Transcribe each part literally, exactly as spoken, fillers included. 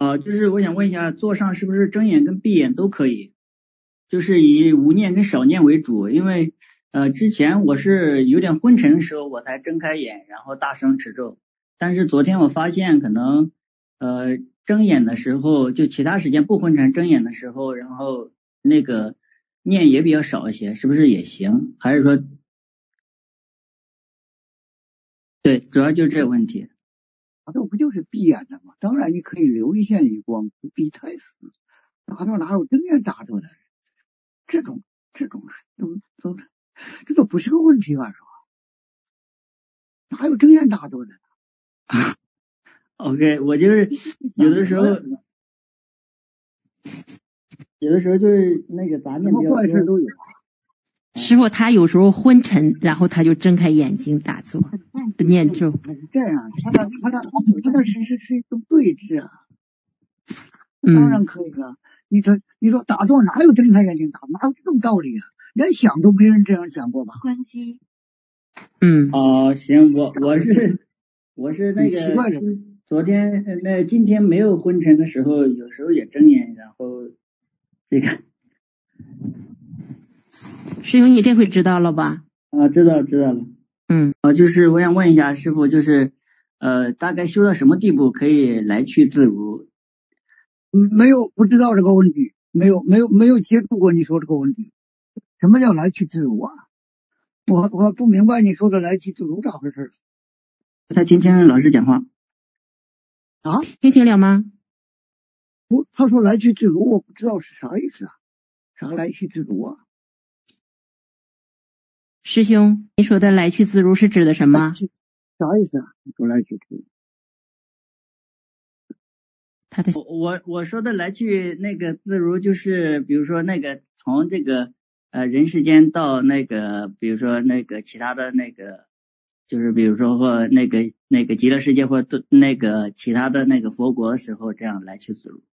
啊，就是我想问一下，座上是不是睁眼跟闭眼都可以？就是以无念跟少念为主，因为呃之前我是有点昏沉的时候我才睁开眼，然后大声持咒。但是昨天我发现可能呃睁眼的时候，就其他时间不昏沉睁眼的时候，然后那个念也比较少一些，是不是也行？还是说对，主要就是这个问题。 打坐不就是闭眼的吗？当然你可以留一线余光，不必太死。打坐哪有睁眼打坐的？这种这种都都这都不是个问题啊，是吧？哪有睁眼打坐的 ？OK， 我就是有的时候，有的时候就是那个杂念比较多， 坏事都有。 师父他有时候昏沉，然后他就睁开眼睛打坐念咒。 这样，他那他那他那是是是一种对峙啊。当然可以了。你说你说打坐哪有睁开眼睛打？哪有这种道理啊？连想都没人这样想过吧？ 关机。 嗯。 哦，行，我我是我是那个奇怪的。 昨天那今天没有昏沉的时候，有时候也睁眼，然后这个。 师兄，你这回知道了吧？ 啊，知道知道了。 嗯。 啊，就是我想问一下师父，就是呃，大概修到什么地步可以来去自如？ 嗯，没有，不知道这个问题，没有没有没有接触过你说这个问题。什么叫来去自如啊？我我不明白你说的来去自如咋回事？ 不太听清老师讲话。 啊？ 听清了吗？ 不，他说来去自如，我不知道是啥意思啊？啥来去自如啊？ 师兄，你说的来去自如是指的什么？ 啥意思啊？你说来去自如？ 他的我我说的来去那个自如，就是比如说那个从这个呃人世间到那个，比如说那个其他的那个，就是比如说或那个那个极乐世界或那个其他的那个佛国的时候，这样来去自如。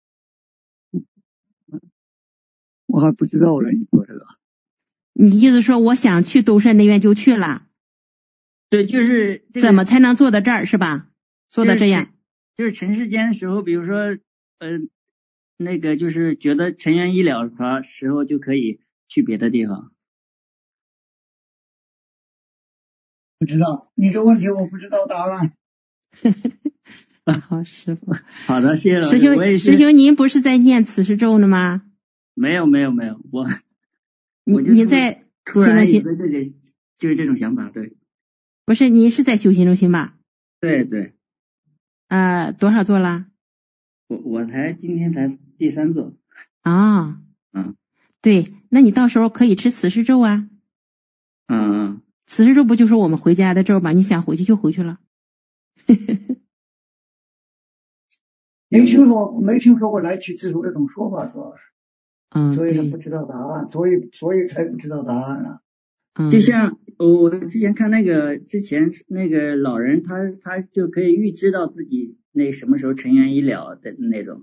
我还不知道了，你说这个。 你意思说我想去兜率内院就去了？ 对，就是、这个、 怎么才能做到这儿是吧？做到这样。 就是尘世间的时候，比如说，呃，那个就是觉得尘缘已了的时候，就可以去别的地方。 不知道，你这问题我不知道答案。 好，师傅。 好的，谢谢老师。 师兄，师兄，您不是在念此事咒呢吗？ 没有，没有，没有，我， 你我你在突然有的这个就是这种想法，对。 不是，你是在修心中心吧？ 对对。 啊、呃，多少座啦？ 我我才今天才第三座。 啊。 嗯。 对，那你到时候可以吃此事咒啊。 嗯嗯。 此事咒不就是我们回家的咒吗？你想回去就回去了。 没听说，没听说过来去自如这种说法，主要是。 嗯。 所以他不知道答案，所以所以才不知道答案啊。 嗯。 就像我之前看那个之前那个老人，他他就可以预知到自己那什么时候尘缘已了的那种。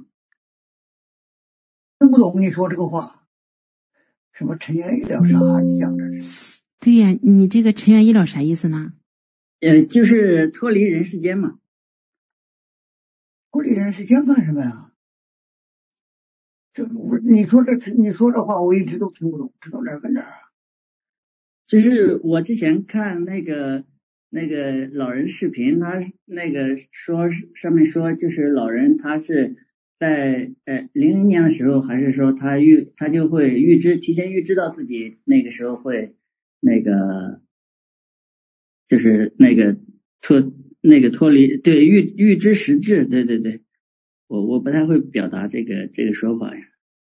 听不懂你说这个话，什么尘缘已了啥？你讲的是？ 对呀、啊，你这个尘缘已了啥意思呢？ 呃，就是脱离人世间嘛。 脱离人世间干什么呀？这我你说这你说这话我一直都听不懂，知道哪儿跟哪儿啊？ 就是我之前看那个那个老人视频，他那个说上面说，就是老人他是在呃零零年的时候，还是说他预他就会预知提前预知到自己那个时候会那个就是那个脱那个脱离对预预知时至，对对对，我我不太会表达这个这个说法呀。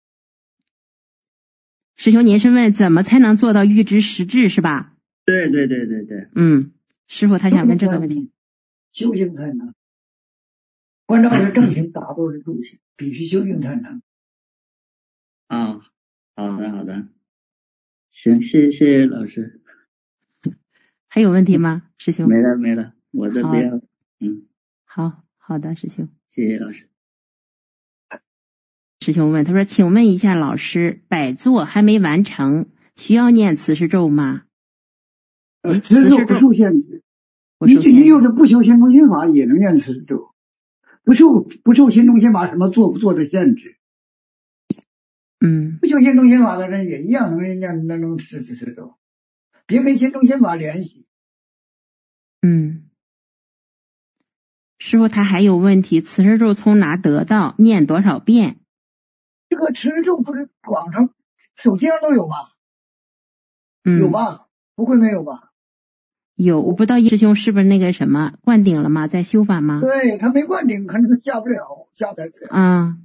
师兄，您是问怎么才能做到预知时至是吧？ 对对对对对。 嗯，师傅他想问这个问题。 修行才能，关照是正行打坐是助行，必须修行才能。 啊，好的好的，行，谢谢谢谢老师。 还有问题吗，师兄？ 没了没了，我这边嗯。 好好的，师兄， 谢谢老师。 师兄问他说：“请问一下老师，摆坐还没完成，需要念此事咒吗？” 呃，此事咒不受限制，你你就是不修心中心法也能念此事咒， 不受不受心中心法什么做不做的限制。 嗯， 不修心中心法的人也一样能人家能能吃吃吃咒，别跟心中心法联系。 嗯，师傅他还有问题，此事咒从哪得到？念多少遍？ 这个持咒不是网上手机上都有吧？ 嗯， 有吧？不会没有吧？ 有，我不知道师兄是不是那个什么灌顶了吗？在修法吗？ 对，他没灌顶，可能下不了，下载不了。 啊，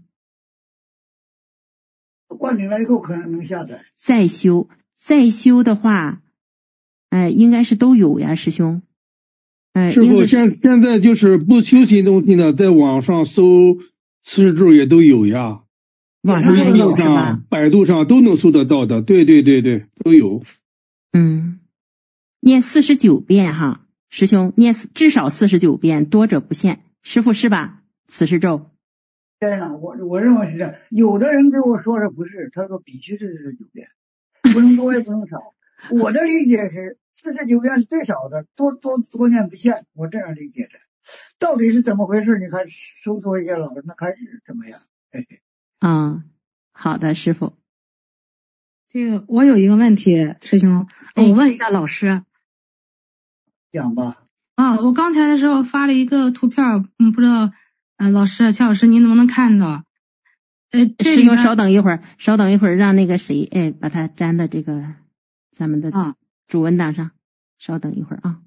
灌顶了以后可能能下载。 再修，再修的话，哎，应该是都有呀，师兄。哎， 师傅，现现在就是不修心中心的，在网上搜此事咒也都有呀， 网上还有是吧？ 百度上都能搜得到的，对对对对，都有。 嗯，念四十九遍哈，师兄念至少四十九遍，多者不限。师傅是吧？此事咒。 对呀，我我认为是这样。有的人跟我说的不是，他说必须是四十九遍，不能多也不能少。我的理解是四十九遍是最少的，多多多念不限，我这样理解的。到底是怎么回事？你看搜索一下老人的开始怎么样？嘿嘿。 嗯，好的，师傅。 这个我有一个问题，师兄，我问一下老师。 讲吧。 啊，我刚才的时候发了一个图片，嗯，不知道，呃，老师乔老师您能不能看到？呃， 师兄稍等一会儿，稍等一会儿，让那个谁，哎，把它粘到这个咱们的主文档上。啊、稍等一会儿啊。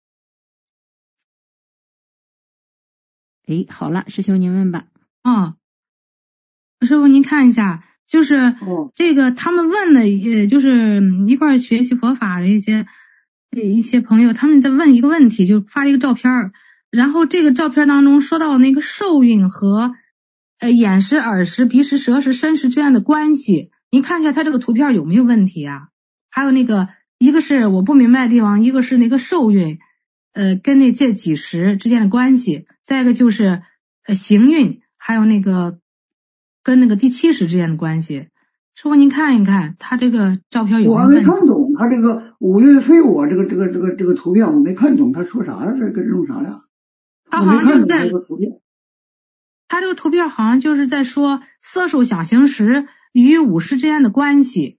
哎，好了，师兄您问吧。 哦，师傅您看一下，就是这个他们问的，也就是一块学习佛法的一些一些朋友，他们在问一个问题，就发了一个照片，然后这个照片当中说到那个受孕和呃眼识、耳识、鼻识、舌识、身识之间的关系，您看一下他这个图片有没有问题啊？还有那个一个是我不明白的地方，一个是那个受孕呃跟那这几识之间的关系，再一个就是呃行运，还有那个跟那个第七识之间的关系。师傅您看一看他这个照片有没有问题？ 我还没看懂他这个五岳非我这个这个这个这个图片，我没看懂他说啥了，这跟弄啥了？ 他好像就是在这个图片， 他这个图片好像就是在说色受想行识与五识之间的关系。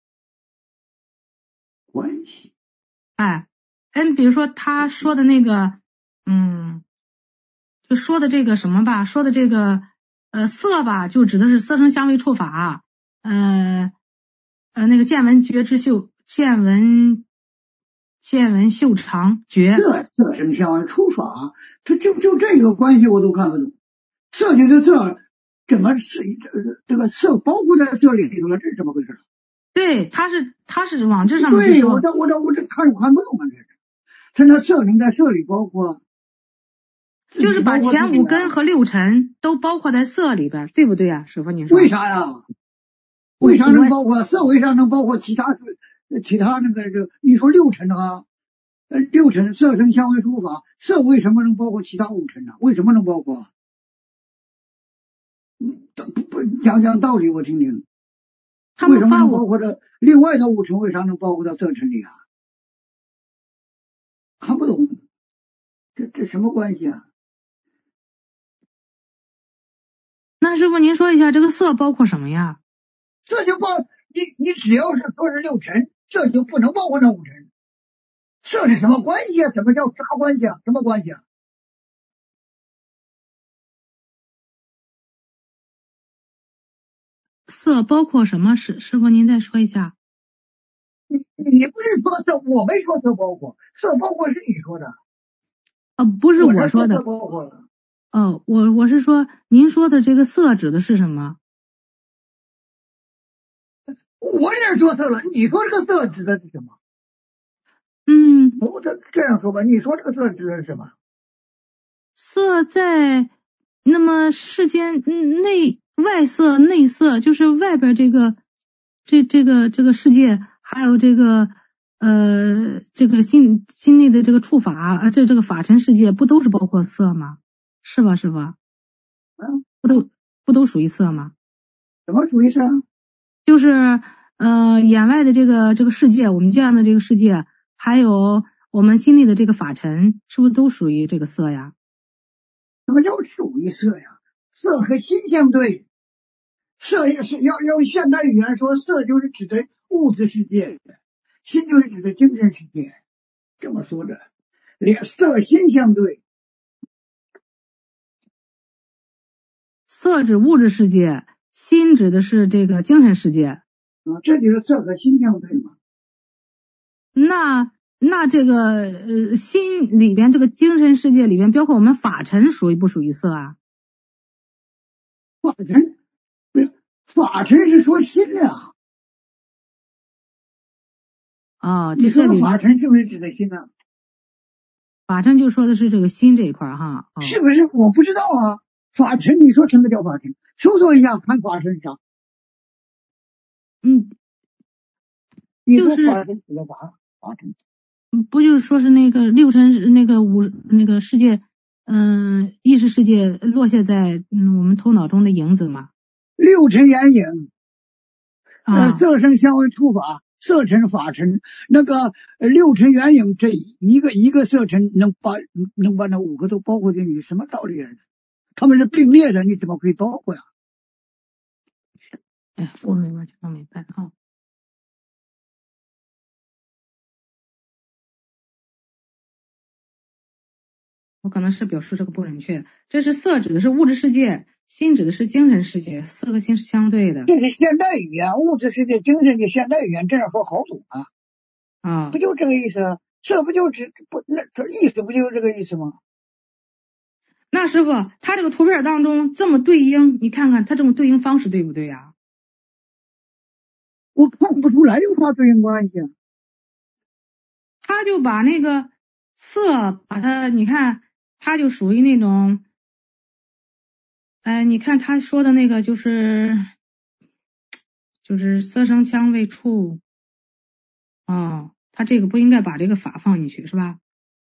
关系？ 哎，嗯，比如说他说的那个，嗯，就说的这个什么吧，说的这个呃色吧，就指的是色声香味触法，呃呃那个见闻觉知嗅，见闻见闻嗅尝觉。 色色声香味触法，他就就这个关系我都看不懂。色就是色，怎么是这个色包括在色里头了？这是怎么回事？ 对，他是他是往这上面对， 说。 我这我这我这看我看不懂啊，这是。他那色能在色里包括， 就是把前五根和六尘都包括在色里边，对不对啊？师傅您说？ 为啥呀？为啥能包括色？为啥能包括其他其他那个这？你说六尘啊？呃，六尘色声香味触法，色为什么能包括其他五尘呢？为什么能包括？嗯，不不讲讲道理我听听。 他们为什么能包括这另外的五尘？为啥能包括到色尘里啊？看不懂，这这什么关系啊？ 那师傅您说一下，这个色包括什么呀？ 这就包你你只要是说是六尘，这就不能包括这五尘。这是什么关系啊？怎么叫啥关系啊？什么关系啊？ 色包括什么？师师傅您再说一下。 你你不是说色，我没说色包括，色包括是你说的。 哦，不是我说的。 色包括了。 哦，我我是说，您说的这个色指的是什么？ 我也说色了，你说这个色指的是什么？ 嗯， 我这这样说吧，你说这个色指的是什么？ 色在那么世间内外色内色，就是外边这个这这个这个世界，还有这个呃这个心心内的这个触法，这这个法尘世界，不都是包括色吗？是吧，师傅？ 嗯， 不都不都属于色吗？ 什么属于色？ 就是呃眼外的这个这个世界，我们见的这个世界，还有我们心里的这个法尘，是不是都属于这个色呀？ 什么叫属于色呀？色和心相对，色也是要用现代语言说，色就是指的物质世界，心就是指的精神世界，这么说的，连色心相对。 色指物质世界，心指的是这个精神世界。啊， 这就是色和心相对嘛。 那那这个呃心里边这个精神世界里边，包括我们法尘属于不属于色啊？ 法尘不是，法尘是说心啊。 哦， 你说的法尘是不是指的心啊？ 法尘就说的是这个心这一块哈。哦， 是不是？我不知道啊。法尘，你说什么叫法尘？搜索一下看法尘啥？ 嗯， 你说法尘指的啥？法尘不就是说是那个六尘那个五那个世界，嗯，意识世界落下在嗯我们头脑中的影子嘛？ 六尘眼影， 啊， 呃，色声香味触法，色尘法尘，那个呃六尘眼影，这一个一个色尘能把能把那五个都包括进去，什么道理啊？他们是并列的，你怎么可以包括呀？ 哎，我明白，我明白啊。我可能是表述这个不准确，这是色指的是物质世界，心指的是精神世界，色和心是相对的。 这是现代语言，物质世界、精神的现代语言，这样说好懂啊。 啊， 不就这个意思？这不就只不那这意思不就是这个意思吗？ 那师傅，他这个图片当中这么对应，你看看他这种对应方式对不对呀？ 我看不出来有啥对应关系啊。 他就把那个色，把它，你看，他就属于那种，哎，你看他说的那个就是，就是色声香味触，哦，他这个不应该把这个法放进去是吧？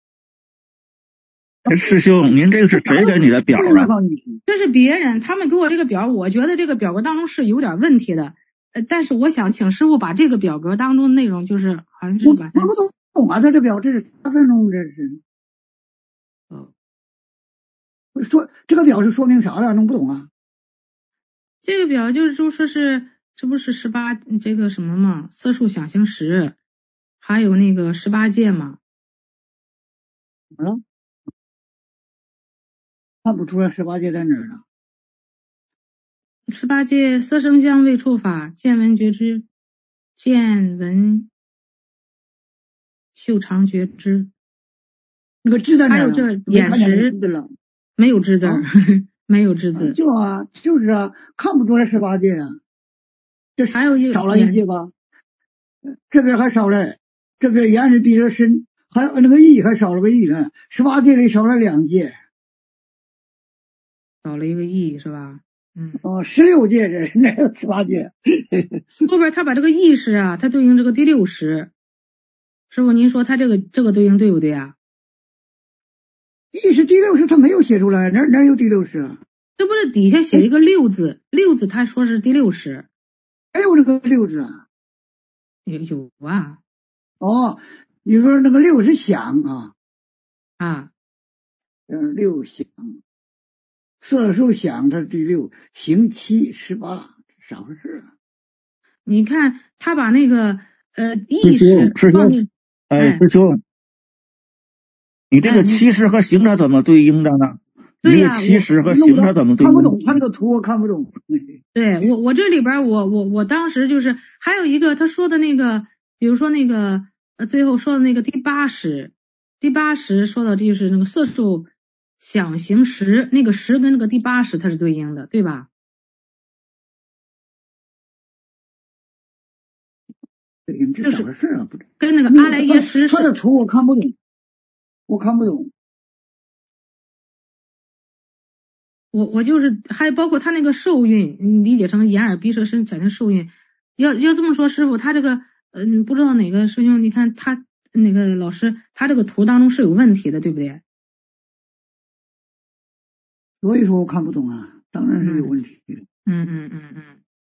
师兄，您这个是谁给你的表啊？ 这是别人，他们给我这个表，我觉得这个表格当中是有点问题的，呃，但是我想请师傅把这个表格当中的内容，就是好像是把它。 我不懂啊，他这表这是啥字弄这是？ 哦， 说这个表是说明啥了？弄不懂啊？ 这个表就是就说是这不是十八这个什么嘛，色触想行识，还有那个十八界嘛。 怎么了？看不出来十八界在哪儿呢？ 十八界色声香味触法，见闻觉知，见闻嗅尝觉知。 那个知在哪儿？ 还有这眼识没有知字，啊、没有知字。 就啊，就是啊，看不出来十八界啊。这还有一少了一界吧？这边还少了，这边眼识鼻舌身，还有那个意还少了个意呢。十八界里少了两界。 少了一个意是吧？嗯。 哦，十六界这是哪有十八界？ 后边他把这个意识啊，它对应这个第六识。师傅，您说他这个这个对应对不对啊？ 意识第六识他没有写出来，哪哪有第六识啊？ 这不是底下写一个六字，六字他说是第六识。 还有那个六字啊？ 有有啊。 哦，你说那个六是想啊？ 啊。 嗯，六想。色受想它第六，行七十八，啥回事啊？ 你看他把那个呃意识师兄，哎，师兄，你这个七识和行它怎么对应的呢？ 对呀、啊， 七识和行它怎么对应？ 看不懂，他这个图我看不懂。 对我我这里边我我我当时就是还有一个他说的那个，比如说那个呃最后说的那个第八识，第八识说的就是那个色受想行识，那个识跟那个第八识它是对应的，对吧？ 对应这啥回事啊？不是跟那个阿赖耶识， 他的图我看不懂，我看不懂。 我我就是还包括他那个受孕，你理解成眼耳鼻舌身产生受孕。要要这么说，师傅，他这个嗯，不知道哪个师兄，你看他那个老师，他这个图当中是有问题的，对不对？ 所以说我看不懂啊，当然是有问题的。 嗯嗯嗯嗯。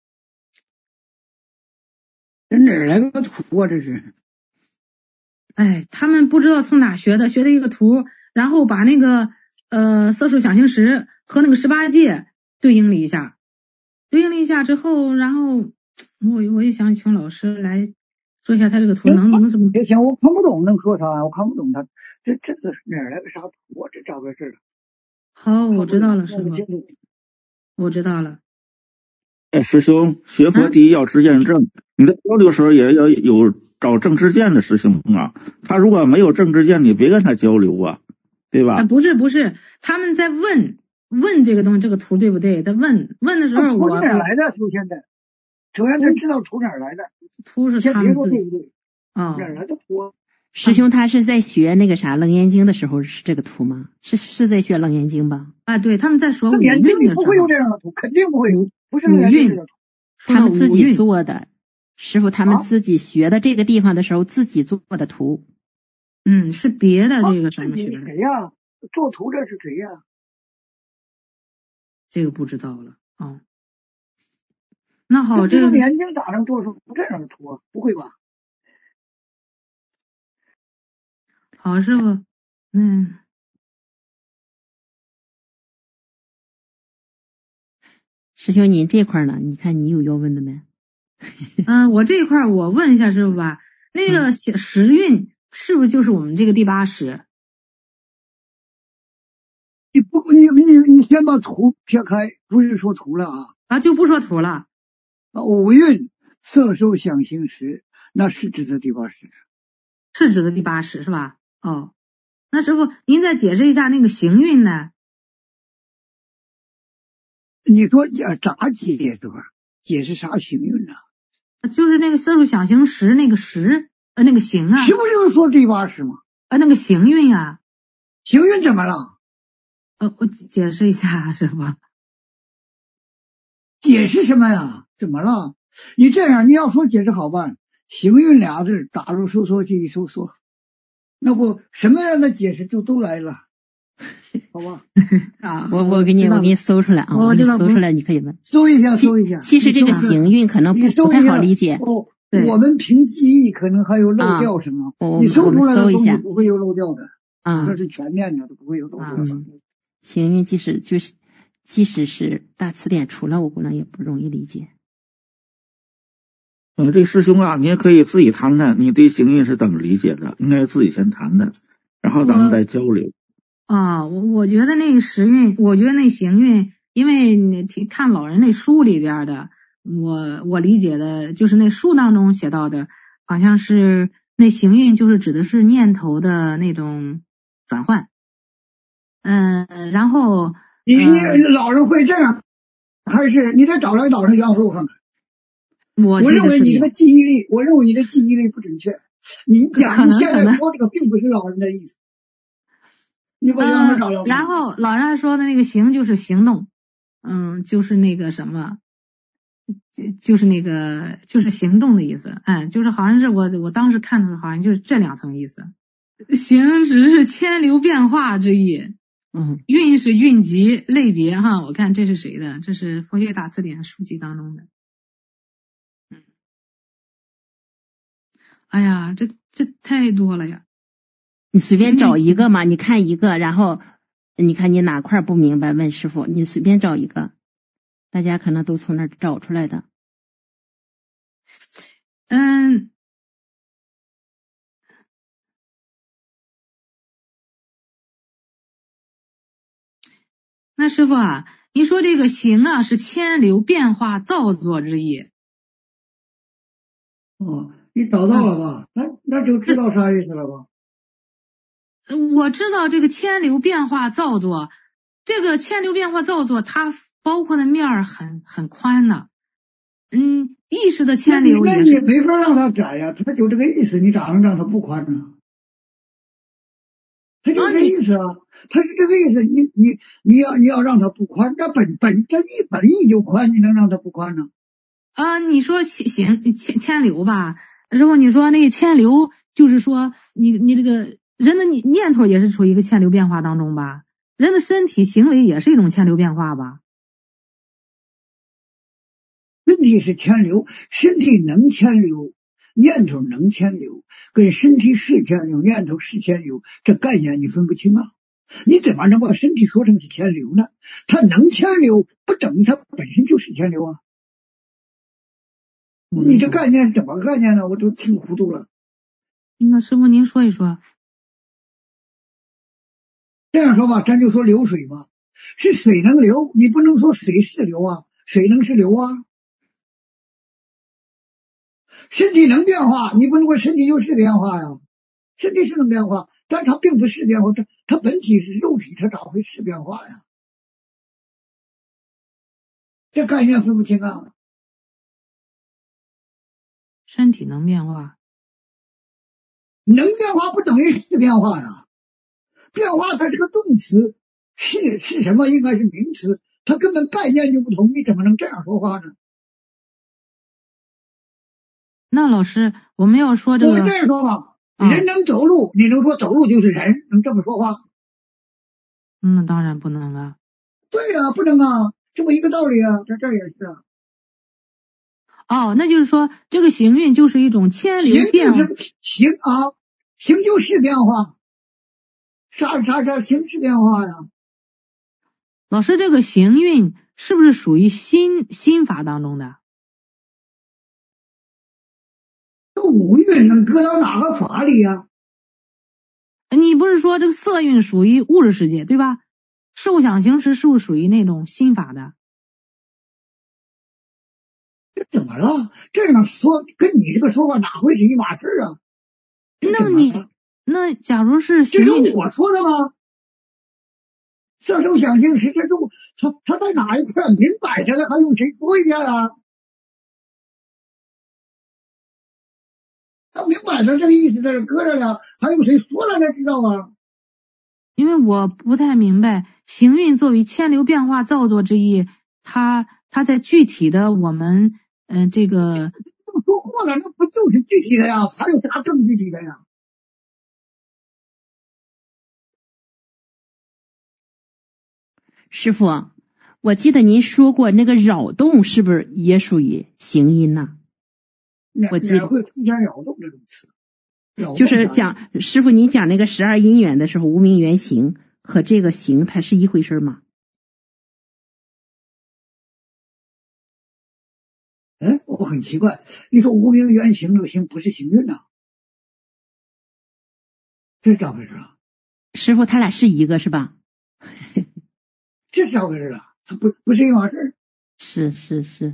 这哪来个图啊？这是？ 哎，他们不知道从哪学的，学的一个图，然后把那个呃色受想行识和那个十八界对应了一下，对应了一下之后，然后我我也想请老师来说一下他这个图能能怎么？ 也行，我看不懂能说啥，我看不懂他这这个哪来个啥图？我这咋回事？ 好，我知道了，师傅，我知道了。 哎，师兄，学佛第一要知见证，啊、你在交流的时候也要有找正知见的师兄啊。他如果没有正知见，你别跟他交流啊，对吧？ 啊、不是不是，他们在问问这个东西，这个图对不对？在问问的时候，我图哪来的？图现在，首先他知道图哪来的， 图是他们自己。 啊、哦，哪来的图？ 师兄他是在学那个啥《楞严经》的时候是这个图吗？是是在学《楞严经》吧？ 啊，对，他们在说五蕴的时候不会有这样的图，肯定不会有，不是五蕴， 他们自己做的。师傅他们自己学的这个地方的时候自己做的图。 嗯，是别的这个什么学？ 谁呀？做图的是谁呀？ 这个不知道了啊、哦。那好，这个眼睛咋能做出这样的图啊？不会吧？ 好，师傅，嗯， 师兄，您这块呢？你看你有要问的没？ 嗯、呃，我这一块我问一下师傅吧，那个时运是不是就是我们这个第八识？ 你不，你你你先把图撇开，不是说图了啊啊，就不说图了。 啊，五蕴色受想行识，那是指的第八识， 是指的第八识是吧？哦，那师傅您再解释一下那个行运呢？ 你说咋解释？解释啥行运呢？ 就是那个色受想行识那个识呃那个行啊， 是不是就是说第八识吗？ 啊，那个行运啊， 行运怎么了？ 呃，我解释一下师傅。 解释什么呀？怎么了？你这样你要说解释好办，行运俩字打入收缩记忆收缩，那不什么样的解释就都来了，好吧？ 啊， 我我给你我给你搜出来啊，我给你搜出来，你可以问。 搜一下，搜一下。 其实这个行运可能不不太好理解。 哦，我们凭记忆可能还有漏掉什么？ 啊、 你搜出来的东西不会有漏掉的啊， 这是全面的，都不会有漏掉的。 嗯、行运即使就是即使是大词典出来，我估计也不容易理解。 嗯，这师兄啊，你也可以自己谈谈，你对行运是怎么理解的？应该自己先谈谈，然后咱们再交流。 啊，我我觉得那个时运，我觉得那行运，因为你看老人那书里边的，我我理解的就是那书当中写到的，好像是那行运就是指的是念头的那种转换。嗯，然后你你老人会这样，还是你再找来找来杨叔看看？ 我我认为你这个记忆力，我认为你的记忆力不准确。你讲你现在说这个并不是老人的意思。你把杨叔找来、 呃。然后老人还说的那个行就是行动，嗯，就是那个什么，就就是那个就是行动的意思。嗯，就是好像是我我当时看的时候，好像就是这两层意思。行只是千流变化之意。 嗯， 运是运集类别哈，我看这是谁的？这是佛学大词典书籍当中的。嗯，哎呀，这这太多了呀！ 你随便找一个嘛，你看一个，然后你看你哪块不明白，问师傅，你随便找一个，大家可能都从那儿找出来的。 嗯。那师傅啊，你说这个行啊是千流变化造作之意。 哦，你找到了吧？那、嗯、那就知道啥意思了吧？ 我知道这个千流变化造作，这个千流变化造作它包括的面儿很很宽的。嗯，意识的千流也是。 你没法让它窄呀，它就这个意思，你咋能让它不宽呢？他就这个意思啊，他是这个意思，你你你要你要让他不宽，那本本这一本意就宽，你能让他不宽呢？ 啊，你说行千千流吧，师傅，你说那个千流就是说你你这个人的念念头也是处于一个千流变化当中吧？人的身体行为也是一种千流变化吧？ 身体是千流，身体能千流。念头能迁流，跟身体是迁流，念头是迁流，这概念你分不清啊。 你怎么能把身体说成是牵流呢？它能牵流，不等于它本身就是牵流啊。你这概念是怎么概念呢？我都听糊涂了。 那师傅您说一说。 这样说吧，咱就说流水吧，是水能流，你不能说水是流啊，水能是流啊。身体能变化，你不能说身体就是变化呀，身体是能变化，但它并不是变化，它它本体是肉体，它咋会是变化呀？这概念分不清啊。 身体能变化， 能变化不等于是变化呀。变化它是个动词，是是什么？应该是名词，它根本概念就不同，你怎么能这样说话呢？ 那老师，我们要说这个， 我这样说吧， 啊、 人能走路，你能说走路就是人，能这么说话？ 那、嗯、当然不能啊。 对呀、啊，不能啊，这么一个道理啊，在这儿也是啊。 哦，那就是说，这个行运就是一种牵流变化。 行啊，行就是变化，啥啥啥形式变化呀？ 老师，这个行运是不是属于心心法当中的？ 这五运能搁到哪个法里呀？ 你不是说这个色运属于物质世界对吧？受想行识是不是属于那种心法的？ 这怎么了？这样说跟你这个说法哪会是一码事啊？ 那你那假如是这是我说的吗？色受想行识，这都他他在哪一块明摆着了，还用谁说一下啊？他明摆着这个意思在这搁着了，还用谁说了才知道啊？ 因为我不太明白，行运作为牵流变化造作之意，它它在具体的我们嗯、呃、这个都说过了，那不就是具体的呀？还有啥更具体的呀？ 师傅，我记得您说过那个扰动是不是也属于行音呢？我记得会出现扰动这种词， 就是讲师傅您讲那个十二因缘的时候，无名缘行和这个行它是一回事吗？ 哎，我很奇怪，你说无名缘行这个行不是行运呐？这是咋回事啊？ 师傅他俩是一个是吧？ 这是咋回事啊？它不不是一码事。 是是是。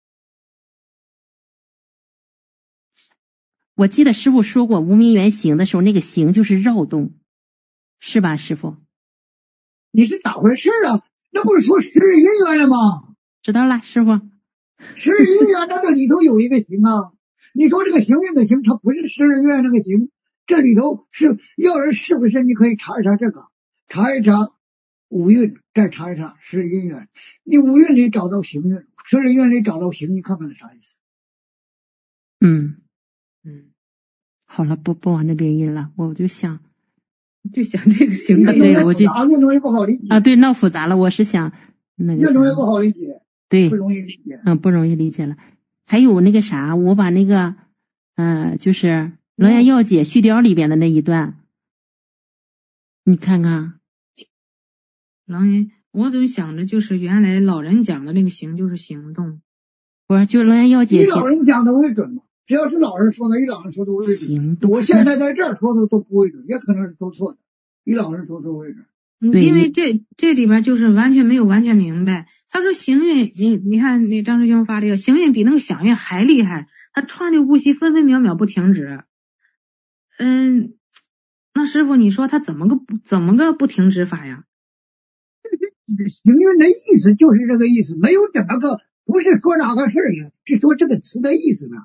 我记得师傅说过无名缘行的时候，那个行就是绕动，是吧师傅？ 你是咋回事啊？那不是说十二因缘了吗？ 知道了师傅。 十二因缘那个里头有一个行啊，你说这个行运的行，它不是十二因缘那个行，这里头是要人是不是？你可以查一查这个，查一查五运，再查一查十二因缘。你五运里找到行运，十二因缘里找到行，你看看是啥意思？ 嗯嗯， 好了，不不往那边引了，我就想就想这个行的， 对，我就越容易不好理解啊，对，闹复杂了。我是想那个越容易不好理解， 对， 不容易理解， 嗯，不容易理解了。还有那个啥，我把那个嗯、呃，就是《楞严要解》续雕里边的那一段，你看看。 楞严，我总想着就是原来老人讲的那个行就是行动， 不是，就《楞严要解》。 以老人讲的为准嘛？只要是老人说的，以老人说的为准。 行动。 我现在在这儿说的都不为准，也可能是说错的。以老人说的为准。 因为这这里边就是完全没有完全明白。他说行运，你你看那张师兄发这个行运比那个响运还厉害，他川流不息，分分秒秒不停止。嗯，那师傅你说他怎么个怎么个不停止法呀？ 行运的意思就是这个意思，没有怎么个，不是说哪个事儿呀，是说这个词的意思呢。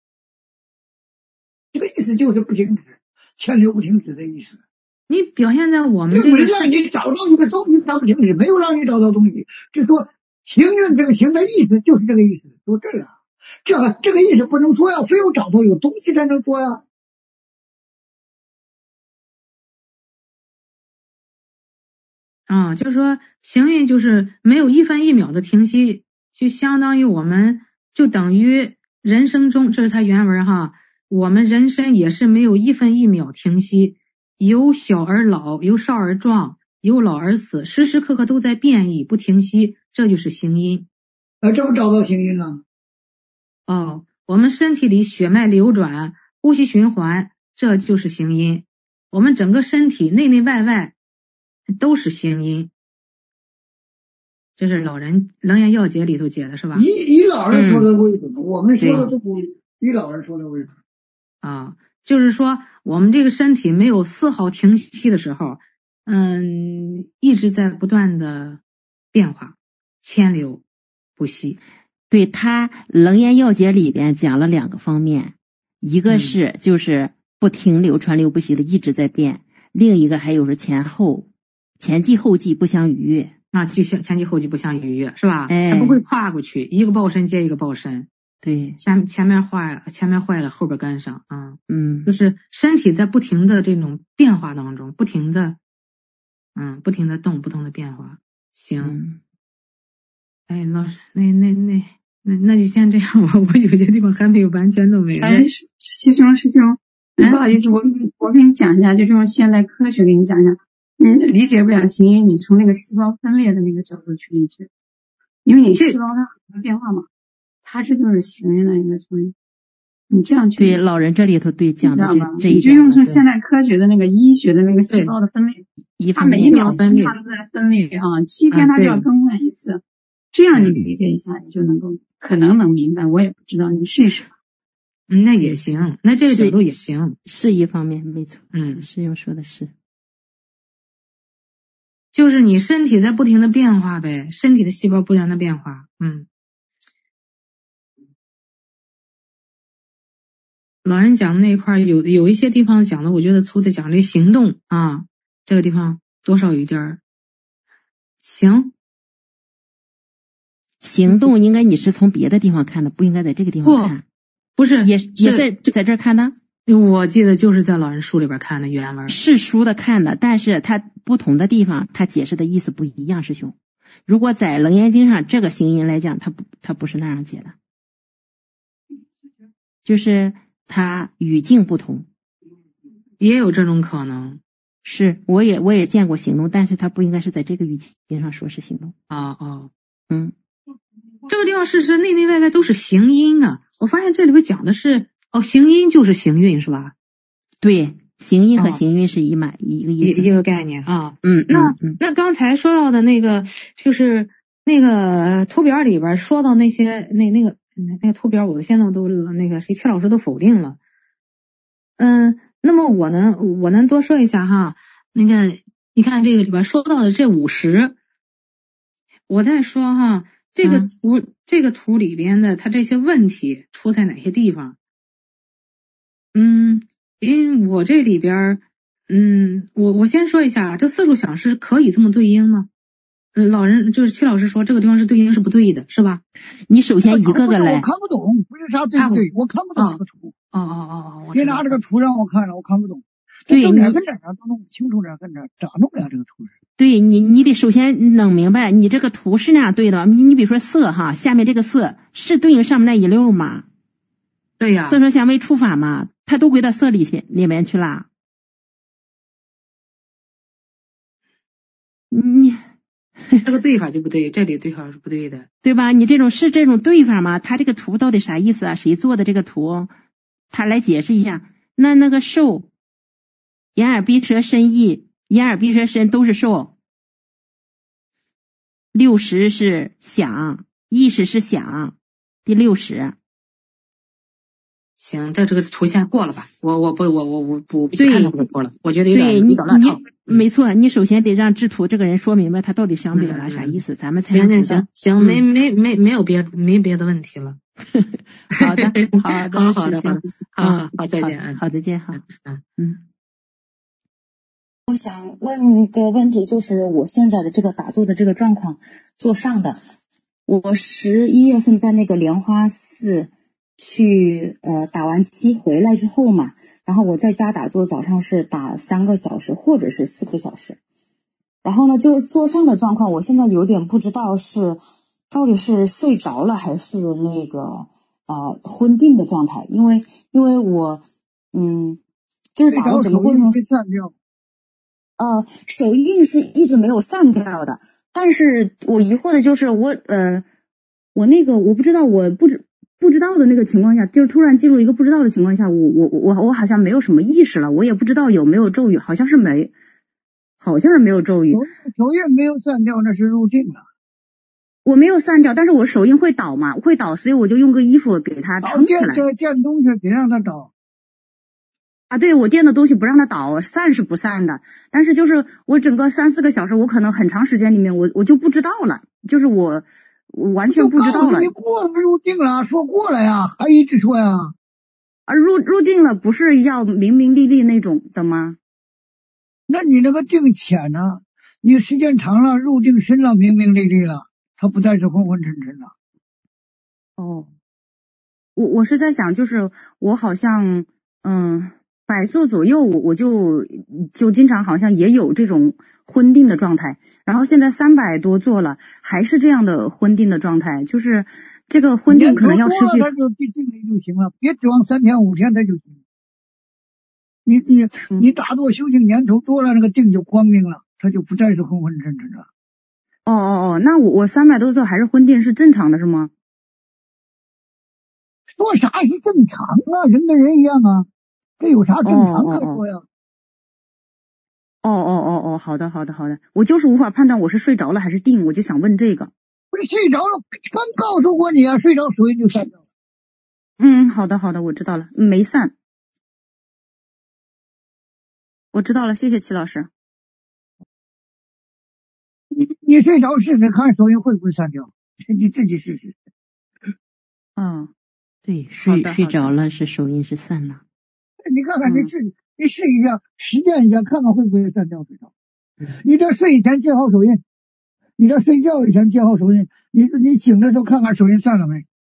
这个意思就是不停止，牵流不停止的意思。 你表现在我们这个， 让你找到一个东西，它不停止，没有让你找到东西，是说行运这个行的意思就是这个意思，说这样，这个这个意思不能说呀，非要找到有东西才能说呀。 啊，就是说行运就是没有一分一秒的停息，就相当于我们就等于人生中，这是他原文哈，我们人生也是没有一分一秒停息，由小而老，由少而壮， 由老而死，时时刻刻都在变异不停息，这就是行因。 啊，这不找到行因了？ 哦，我们身体里血脉流转，呼吸循环，这就是行因。我们整个身体内内外外都是行因。这是老人楞严要解里头解的是吧？ 以以老人说的为准，嗯、我们说的都不以老人说的为准啊。就是说我们这个身体没有丝毫停息的时候，嗯，一直在不断的变化，迁流不息。 对，他楞严要解里边讲了两个方面，一个是就是不停流川流不息的一直在变，另一个还有是前后前继后继不相逾越啊，就像前继后继不相逾越是吧？ 哎， 它不会跨过去，一个报身接一个报身。 对， 前前面坏前面坏了，后边跟上啊， 嗯， 就是身体在不停的这种变化当中，不停的，嗯，不停的动，不停的变化。行， 嗯、 哎，老师，那那那那那就先这样吧，我有些地方还没有完全弄明白。 哎，师兄师兄，不好意思，我我给你讲一下，就用现代科学给你讲一下。你理解不了行因，你从那个细胞分裂的那个角度去理解，因为你细胞它很多变化嘛。它这就是行因的一个作用，你这样去对老人这里头对讲的这这一你就用从现代科学的那个医学的那个细胞的分裂，它每一秒分裂， 它都在分裂啊，七天它就要更换一次，啊、这样你理解一下，你就能够可能能明白，我也不知道，你试一试。 嗯，那也行，那这个角度也行， 是一方面，没错， 嗯， 师兄说的是， 就是你身体在不停的变化呗，身体的细胞不停的变化，嗯。老人讲的那一块有有一些地方讲的，我觉得粗的讲这行动啊，这个地方多少有一点行。 行动应该你是从别的地方看的，不应该在这个地方看。 不是， 也也在在这儿看的。 我记得就是在老人书里边看的原文， 是书的看的，但是它不同的地方，它解释的意思不一样，师兄。如果在楞严经上这个行因来讲，它不它不是那样解的，就是它语境不同， 也有这种可能。 是，我也我也见过行动，但是它不应该是在这个语境上说是行动。 哦哦， 嗯， 这个地方是是内内外外都是行因啊。我发现这里边讲的是哦，行因就是行运是吧？ 对，行因和行运是一码、哦、一个意思， 一个概念啊。 嗯， 那嗯那刚才说到的那个就是那个图表里边说到那些那那个那个图表，我现在都那个谁戚老师都否定了。嗯，那么我能我能多说一下哈，那个你看这个里边说到的这五十，我再说哈。这个图、嗯、这个图里边的它这些问题出在哪些地方？嗯，因为我这里边，嗯，我我先说一下，这四处想是可以这么对应吗？嗯，老人就是戚老师说这个地方是对应是不对的，是吧？ 你首先一个个来， 我看不懂，不是啥对不对，我看不懂这个图。 哦哦哦哦， 别拿这个图让我看了，我看不懂。 对， 重点跟这啥都弄不清楚，点跟这咋弄呀？这个图是。 对你，你得首先弄明白，你这个图是那样对的。你你比如说色哈，下面这个色是对应上面那一溜吗？ 对呀， 色声香味触法嘛，它都归到色里去里面去了。你这个对法就不对，这里对法是不对的， 对吧？你这种是这种对法吗？它这个图到底啥意思啊？谁做的这个图？他来解释一下。那那个受，眼耳鼻舌身意。眼耳鼻舌身都是受，六十是想，意识是想，第六十。 行，这这个图先过了吧，我我不我我我不不看这个图了，我觉得有点有点乱套。 没错，你首先得让制图这个人说明白他到底想表达啥意思，嗯、咱们才行行行行，没没没没有别没别的问题了。 好的，好的， 好好的，好好好，再见， 嗯，好，再见，好，嗯嗯。 我想问一个问题，就是我现在的这个打坐的这个状况做上的，我十一月份在那个莲花寺去呃打完七回来之后嘛，然后我在家打坐，早上是打三个小时或者是四个小时，然后呢就是做上的状况，我现在有点不知道是到底是睡着了还是那个呃昏定的状态，因为因为我嗯就是打到整个过程中。 呃，手印是一直没有散掉的，但是我疑惑的就是我呃，我那个我不知道，我不知不知道的那个情况下，就是突然进入一个不知道的情况下，我我我我好像没有什么意识了，我也不知道有没有咒语，好像是没，好像是没有咒语。 手印没有散掉，那是入定了。 我没有散掉，但是我手印会倒嘛，会倒，所以我就用个衣服给它撑起来。 垫垫东西别让它倒。 啊，对，我垫的东西不让它倒，散是不散的，但是就是我整个三四个小时，我可能很长时间里面我我就不知道了，就是我我完全不知道了。 你过了入定了，说过了呀，还一直说呀。 啊，入入定了，不是要明明历历那种的吗？ 那你那个定浅呢、啊？你时间长了，入定深了，明明历历了，它不再是昏昏沉沉了。 哦，我我是在想，就是我好像嗯。百座左右，我我就就经常好像也有这种昏定的状态，然后现在三百多座了，还是这样的昏定的状态，就是这个昏定可能要持续。 它就定力就行了，别指望三天五天它就行。你你你打坐修行年头多了，那个定就光明了，它就不再是昏昏沉沉了。 哦哦哦，那我我三百多座还是昏定是正常的是吗？ 说啥是正常啊？人跟人一样啊。这有啥正常可说呀？ 哦哦哦哦，好的好的好的，我就是无法判断我是睡着了还是定，我就想问这个。 不是睡着了，刚告诉过你啊，睡着手印就散掉了。 嗯，好的好的，我知道了，没散。我知道了，谢谢齐老师。 你你睡着试试看手印会不会散掉，你自己试试。 嗯， 对，睡睡着了是手印是散了。 你看看，你试、嗯、你试一下，实践一下，看看会不会散掉睡着。嗯、你这睡以前记好手印，你这睡觉以前记好手印，你你醒的时候看看手印散了没？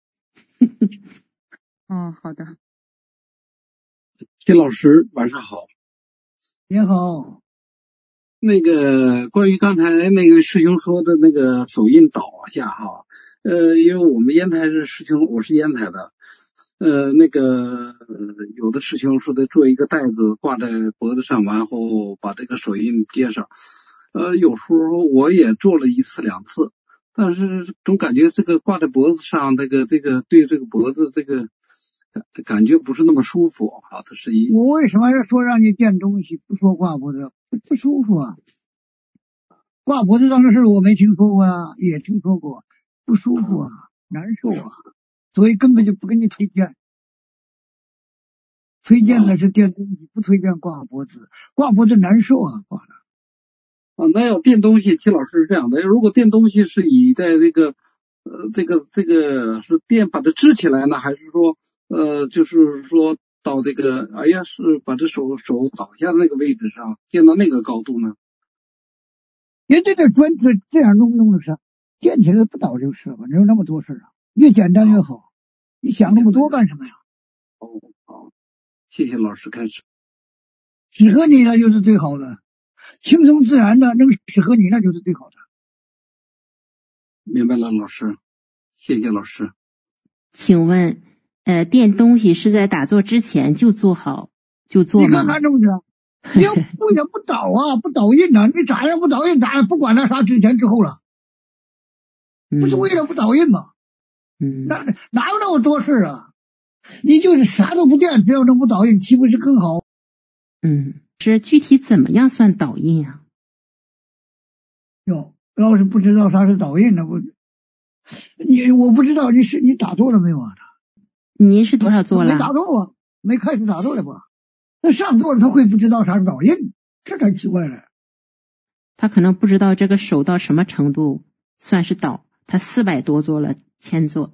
哦，好的。 谢老师，晚上好。 你好。 那个关于刚才那个师兄说的那个手印倒下哈，呃，因为我们烟台是师兄，我是烟台的。呃，那个、呃、有的师兄说的做一个带子挂在脖子上，完后把这个手印接上。呃，有时候我也做了一次两次，但是总感觉这个挂在脖子上，这个这个对这个脖子这个感感觉不是那么舒服啊。这是一我为什么要说让你垫东西，不说挂脖子，不舒服啊？挂脖子上的事我没听说过啊，也听说过，不舒服啊，难受啊。所以根本就不给你推荐，推荐的是垫东西，不推荐挂脖子，挂脖子难受啊，挂的。 啊，那要垫东西，齐老师是这样的，如果垫东西是以在这个呃这个这个是垫把它支起来呢，还是说呃就是说到这个哎呀是把这手手倒下那个位置上垫到那个高度呢？ 人这个砖这这样弄弄的是垫起来不倒就是了，没有那么多事啊。越简单越好，你想那么多干什么呀？ 哦，好，谢谢老师开始。 适合你的就是最好的，轻松自然的能适合你那就是最好的。 明白了，老师，谢谢老师。 请问，呃，垫东西是在打坐之前就做好就做吗？ 你看看中去，你要不也不倒啊，不倒印呢、啊？你咋样不倒印？咋样不管那啥之前之后了？不是为了不倒印吗？ 嗯， 那哪有那么多事啊？你就是啥都不见，只要能不倒印，岂不是更好？ 嗯，是具体怎么样算倒印啊？ 哟，要是不知道啥是倒印，那不你我不知道你是你打坐了没有啊？ 您是多少座了？ 没打坐啊，没开始打坐了吧？那上座了他会不知道啥是倒印？这太奇怪了。 他可能不知道这个手到什么程度算是倒。他四百多座了，千座。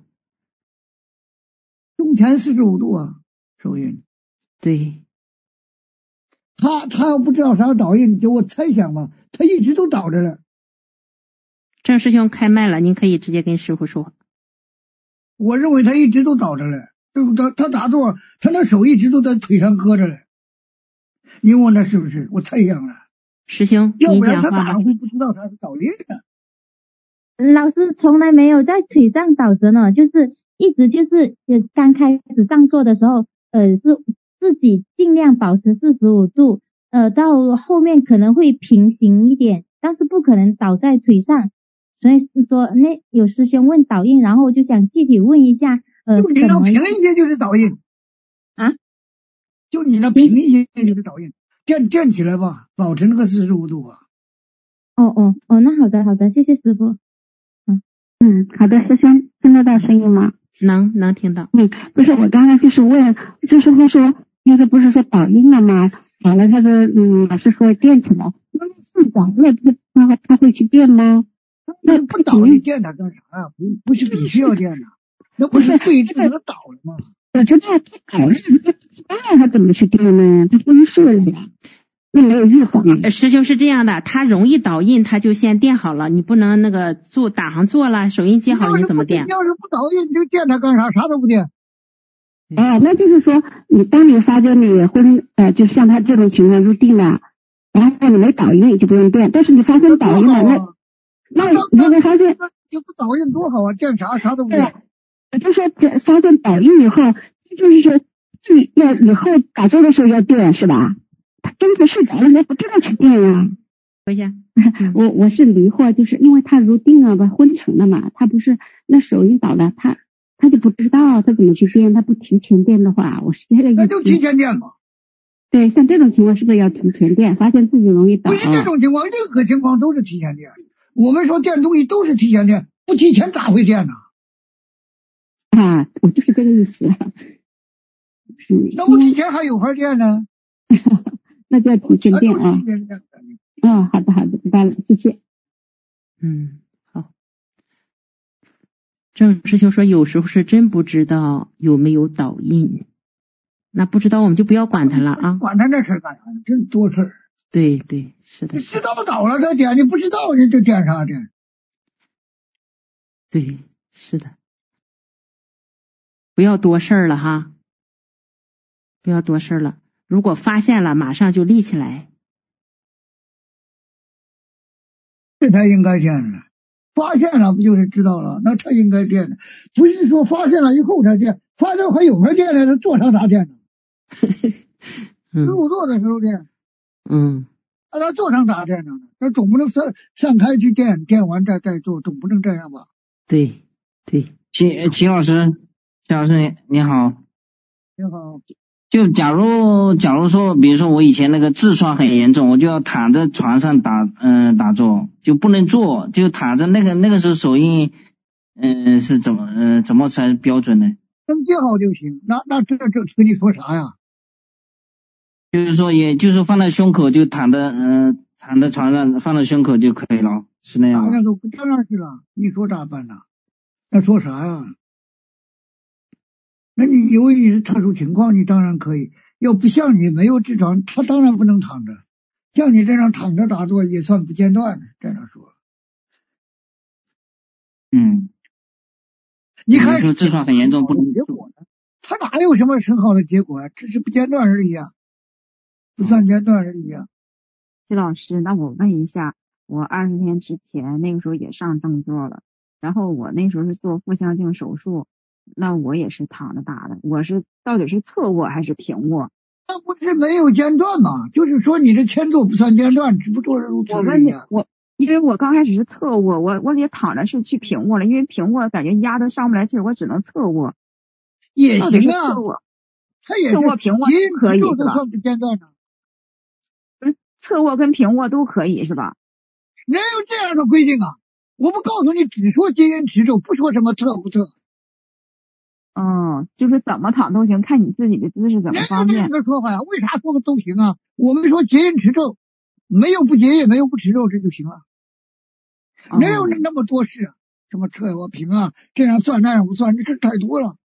中前四十五度啊，手印。 对。 他他要不知道啥是倒印，就我猜想吧，他一直都倒着了。 郑师兄开麦了，您可以直接跟师傅说。 我认为他一直都倒着了，他他打坐，他那手一直都在腿上搁着了。你问他是不是？我猜想了。 师兄， 要不然他咋会不知道啥是倒印呢？ 老师从来没有在腿上倒着呢，就是一直就是刚开始上座的时候，呃，是自己尽量保持四十五度， 呃到后面可能会平行一点，但是不可能倒在腿上。所以说那有师兄问导印，然后我就想具体问一下，呃， 就你能平一些就是导印啊， 就你能平一些就是导印，垫垫起来吧，保持那个四十五度啊。 哦哦哦，那好的好的，谢谢师傅。 嗯嗯，好的，师兄听得到声音吗？ 能能听到。 嗯，不是，我刚刚就是问，就是他说那个不是说导印了吗？好了，他说嗯，老师说垫起来，那是导那他他会去垫吗？ 那不导你垫它干啥呀？不不是必须要垫的，那不是最自个倒了吗？ 我知道他倒了，他当然他怎么去垫呢？他不是睡了呀，那没有预防。 师兄是这样的，他容易倒印，他就先垫好了，你不能那个做打上做了，手印接好你怎么垫？ 要是不倒印，你就垫它干啥？啥都不垫。 哎，那就是说，你当你发觉你婚呃，就像他这种情况入定了，然后你没倒印就不用垫，但是你发现倒印了，那。那如果发现你不导印多好啊，垫啥啥都不垫。 就是发现导印以后，就是说是要以后打坐的时候要垫是吧？他真的睡着了，那不知道去垫呀。 回下， 我我是疑惑，就是因为他入定了吧，昏沉了嘛，他不是那手印倒了，他他就不知道他怎么去垫，他不提前垫的话，我是这个意思。 那就提前垫嘛。 对，像这种情况是不是要提前垫？发现自己容易倒。 不是这种情况，任何情况都是提前垫。我们说垫东西都是提前垫，不提前咋会垫呢？ 啊，我就是这个意思。 那不提前还有法垫呢？ 那就要提前垫啊。嗯，好的好的，明白了，谢谢。 嗯，好。郑师兄说，有时候是真不知道有没有导印，那不知道我们就不要管他了啊。 管他那事干啥呢？真多事儿。 对对，是的。 你知道倒了他点，你不知道你就点啥点？ 对，是的。不要多事儿了哈，不要多事儿了。如果发现了，马上就立起来。 这才应该垫的，发现了不就是知道了？那他应该垫的，不是说发现了以后才垫，发现还有法垫呢，他做成啥垫呢？入座的时候垫。 嗯， 那、啊、他做成啥垫呢？那总不能散散开去垫，垫完再再做，总不能这样吧？ 对对， 齐齐老师，齐老师你好。 你好。 就假如假如说，比如说我以前那个痔疮很严重，我就要躺在床上打嗯、呃、打坐，就不能坐，就躺着。那个那个时候手印嗯、呃、是怎么嗯、呃、怎么才标准呢？ 能接好就行。那那这这跟你说啥呀？ 就是说，也就是放在胸口，就躺在嗯、呃、躺在床上，放在胸口就可以了，是那样吗？ 当然当然是了，你说咋办呢？那说啥呀？那你由于你是特殊情况，你当然可以。要不像你没有痔疮，他当然不能躺着。像你这样躺着打坐也算不间断的，这样说。 嗯。 你看说痔疮很严重，不能结果呢？他哪有什么很好的结果呀、啊？只是不间断而已啊，不算间断而已啊。 徐老师，那我问一下，我二十天之前那个时候也上正坐了，然后我那时候是做腹腔镜手术。那我也是躺着打的，我是到底是侧卧还是平卧？ 那不是没有间断吗？就是说你的前坐不算间断，只不过是如此而已。 我问你，我因为我刚开始是侧卧，我我也躺着是去平卧了，因为平卧感觉压的上不来气儿，我只能侧卧。 也行啊，他也是侧卧平卧都可以是吧？ 算不间断呢？ 不是侧卧跟平卧都可以是吧？ 哪有这样的规定啊？我不告诉你，只说接人持咒，不说什么侧不侧。 哦，就是怎么躺都行，看你自己的姿势怎么方便。 这个说法呀？为啥说都行啊？我们说结印持咒，没有不结印，没有不持咒，这就行了。 哦、 没有你那么多事啊，什么侧卧平啊，这样算那样不算，这事太多了。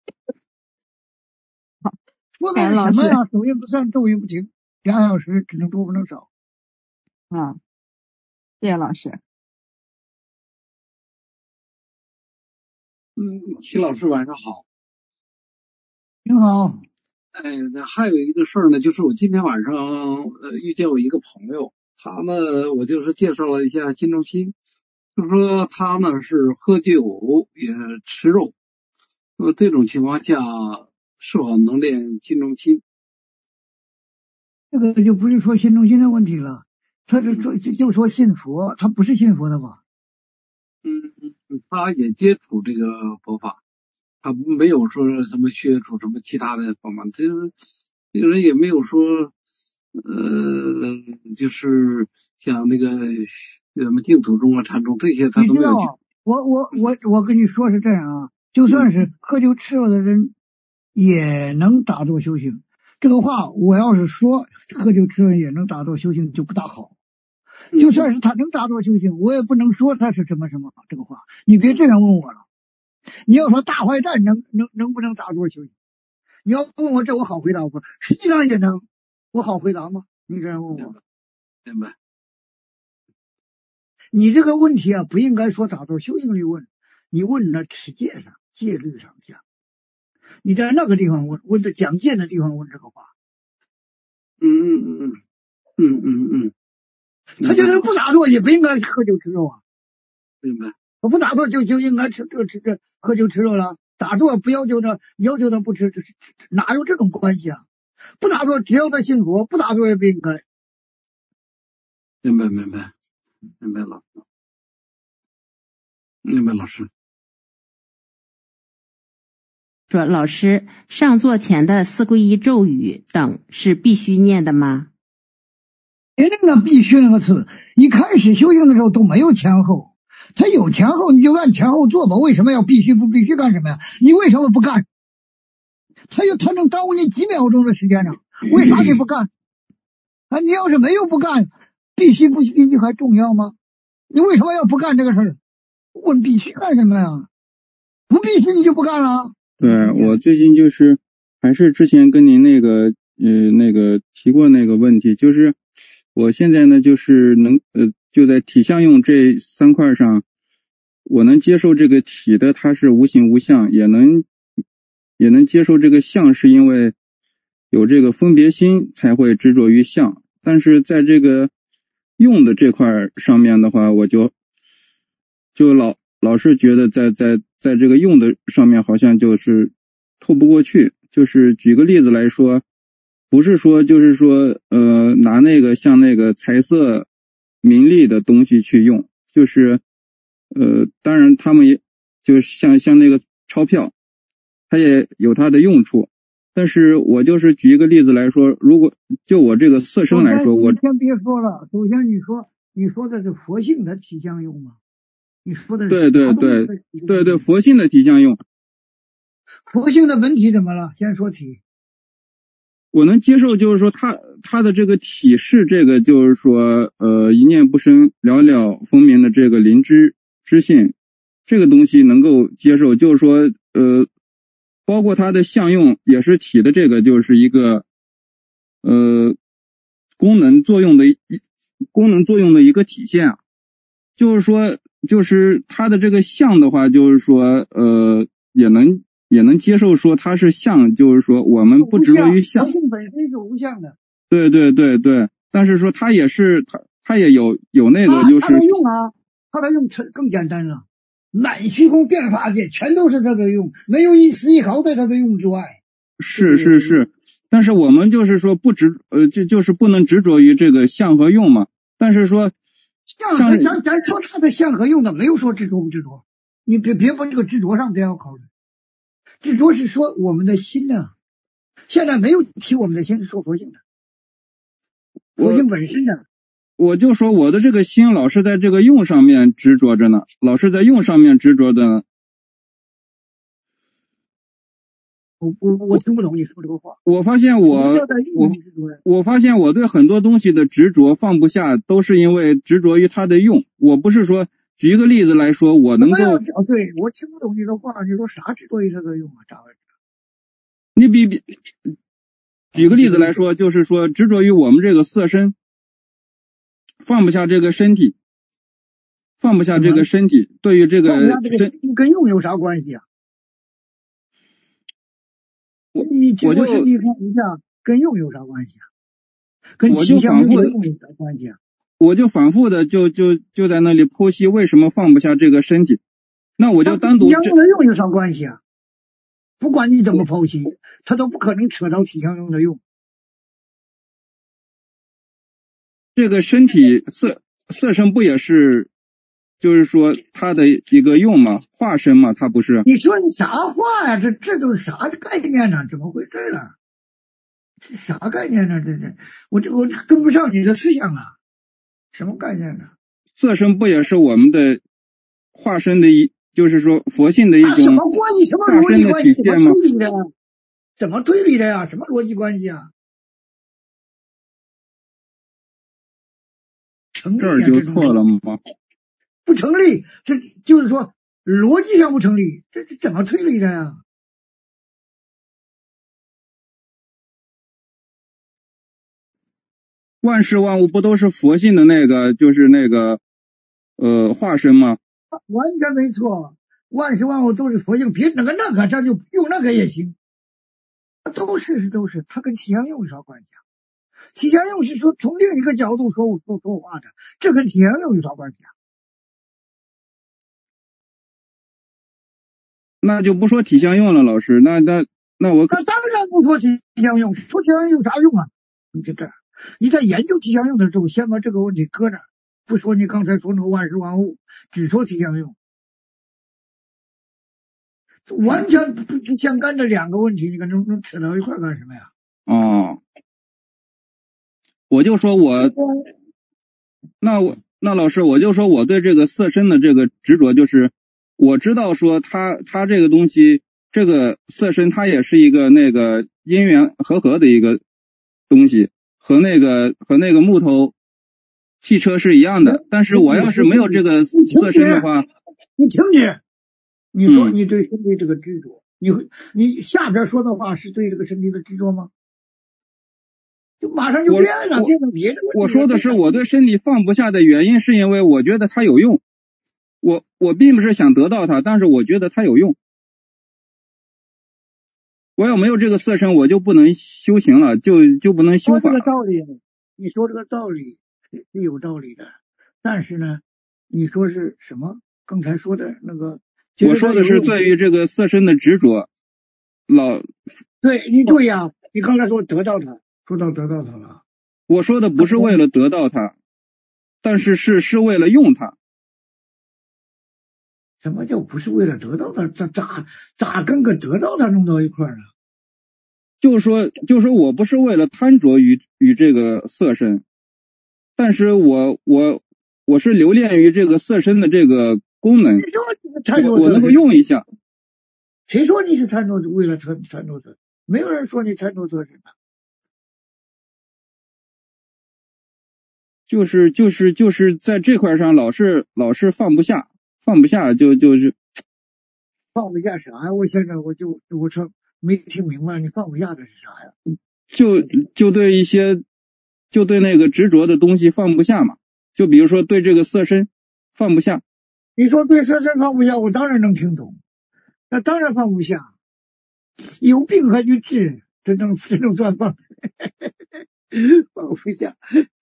说的是什么呀？手印不算，咒印不停，两小时只能多不能少。 啊、嗯，谢谢老师。 嗯，齐老师晚上好。 你好。 哎，那还有一个事儿呢，就是我今天晚上呃遇见我一个朋友，他呢我就是介绍了一下金中心，就说他呢是喝酒也吃肉，呃这种情况下是否能练金中心？ 这个就不是说信中心的问题了，他是说就就说信佛，他不是信佛的吧？ 嗯嗯，他也接触这个佛法，他没有说什么接触什么其他的方法，就是这个人也没有说呃，就是像那个什么净土宗啊、禅宗这些，他都没有去。 我我我我跟你说是这样啊，就算是喝酒吃肉的人也能打坐修行。这个话我要是说喝酒吃肉也能打坐修行就不大好。就算是他能打坐修行，我也不能说他是什么什么这个话。你别这样问我了。你要说大坏蛋能能能不能打坐修行？你要问我这我好回答不？实际上也能，我好回答吗？你这样问我， 明白？ 你这个问题啊，不应该说打坐修行里问，你问了持戒上、戒律上讲。你在那个地方问，问在讲戒的地方问这个话。 嗯嗯嗯嗯嗯嗯。 他就是不打坐也不应该喝酒吃肉啊。 明白。 我不打坐就就应该吃这吃这喝酒吃肉了。打坐不要求他要求他不吃，这哪有这种关系啊？不打坐只要他信佛，不打坐也不应该。 明白明白明白了，明白老师。 说老师，上座前的四皈依咒语等是必须念的吗？ 别那个必须那个词，一开始修行的时候都没有前后，他有前后你就按前后做吧。为什么要必须不必须干什么呀？你为什么不干？他有他能耽误你几秒钟的时间呢？为啥你不干？啊，你要是没有不干，必须不必须还重要吗？你为什么要不干这个事儿？问必须干什么呀？不必须你就不干了？ 对，我最近就是还是之前跟您那个呃那个提过那个问题，就是我现在呢就是能呃就在体相用这三块上，我能接受这个体的它是无形无相，也能也能接受这个相，是因为有这个分别心才会执着于相。但是在这个用的这块上面的话，我就就老老是觉得在在在这个用的上面好像就是透不过去。就是举个例子来说，不是说就是说呃拿那个像那个财色名利的东西去用，就是呃当然他们也就像像那个钞票，它也有它的用处。但是我就是举一个例子来说，如果就我这个色身来说，我先别说了，首先你说你说的是佛性的体相用吗？你说的是对对对对对佛性的体相用。 佛性的本体怎么了？先说体。 我能接受，就是说他他的这个体是这个，就是说呃一念不生了了分明的这个灵知知性，这个东西能够接受。就是说呃包括它的相用也是体的，这个就是一个呃功能作用的一功能作用的一个体现啊。就是说就是它的这个相的话，就是说呃也能也能接受说它是相，就是说我们不执着于相， 佛性本身是无相的。 对对对对，但是说它也是它它也有有那个就是它的用啊，它的用更简单了，满虚空变法界全都是它的用，没有一丝一毫在它的用之外。 是是是，但是我们就是说不执呃就就是不能执着于这个相和用嘛。但是说相咱咱说它的相和用的，没有说执着不执着，你别别把这个执着上不要考虑。执着是说我们的心呢、啊，现在没有提我们的心是说佛性的，佛性本身的。 我就说我的这个心老是在这个用上面执着着呢，老是在用上面执着的呢。 我我我听不懂你说这个话。 我发现我我我发现我对很多东西的执着放不下，都是因为执着于它的用。我不是说举一个例子来说，我能够对我听不懂你的话，你说啥执着于它的用啊？咋回事？ 你比比举个例子来说，就是说执着于我们这个色身，放不下这个身体，放不下这个身体，对于这个身跟用有啥关系啊？ 我你我就身体放不下，跟用有啥关系啊？跟体相用有啥关系啊？ 我就反复的就就就在那里剖析为什么放不下这个身体，那我就单独体相用的用有啥关系啊？不管你怎么剖析，它都不可能扯到体相用的用。 这个身体色色身不也是，就是说它的一个用吗？化身吗？它不是？ 你说你啥话呀？这这都是啥概念呢？怎么回事啊？这啥概念呢？这这我这我跟不上你的思想啊！什么概念呢？ 色身不也是我们的化身的一，就是说佛性的一种什么关系？什么逻辑关系？怎么吗？ 推理的呀？怎么推理的呀？什么逻辑关系啊？成立这儿就错了吗？ 不成立，这就是说逻辑上不成立，这这怎么推理的呀？ 万事万物不都是佛性的那个，就是那个呃化身吗？ 完全没错，万事万物都是佛性，别那个那个，咱就用那个也行，都是是都是，它跟体相用有啥关系啊？体相用是说从另一个角度说说说话的，这跟体相用有啥关系啊？ 那就不说体相用了，老师，那那那我那当然不说体相用，说体相用有啥用啊？你就这，你在研究体相用的时候，先把这个问题搁着，不说你刚才说那个万事万物，只说体相用，完全不不相干的两个问题，你看能能扯到一块干什么呀？ 哦，我就说我，那我那老师我就说我对这个色身的这个执着，就是我知道说它它这个东西，这个色身它也是一个那个因缘和合的一个东西，和那个和那个木头汽车是一样的，但是我要是没有这个色身的话， 你听听，你说你对身体这个执着，你你下边说的话是对这个身体的执着吗？就马上就变了，变成别的问题。 我说的是我对身体放不下的原因，是因为我觉得它有用。我我并不是想得到它，但是我觉得它有用。我要没有这个色身，我就不能修行了，就就不能修法。 说这个道理，你说这个道理是是有道理的，但是呢，你说是什么？刚才说的那个， 我说的是对于这个色身的执着，老对你对呀，你刚才说得到它。说到得到它了， 我说的不是为了得到它，但是是是为了用它。 什么叫不是为了得到它？咋咋咋跟个得到它弄到一块儿了？ 就是说，就是说我不是为了贪着于于这个色身，但是我我我是留恋于这个色身的这个功能，我, 我能够用一下。 谁说你是贪着为了贪贪着色？没有人说你贪着色身的。 就是就是就是在这块上老是老是放不下，放不下就就是放不下啥呀？我现在我就我说没听明白，你放不下的是啥呀？ 就就对一些就对那个执着的东西放不下嘛，就比如说对这个色身放不下。 你说对色身放不下，我当然能听懂，那当然放不下，有病还去治，真正真正算放放不下。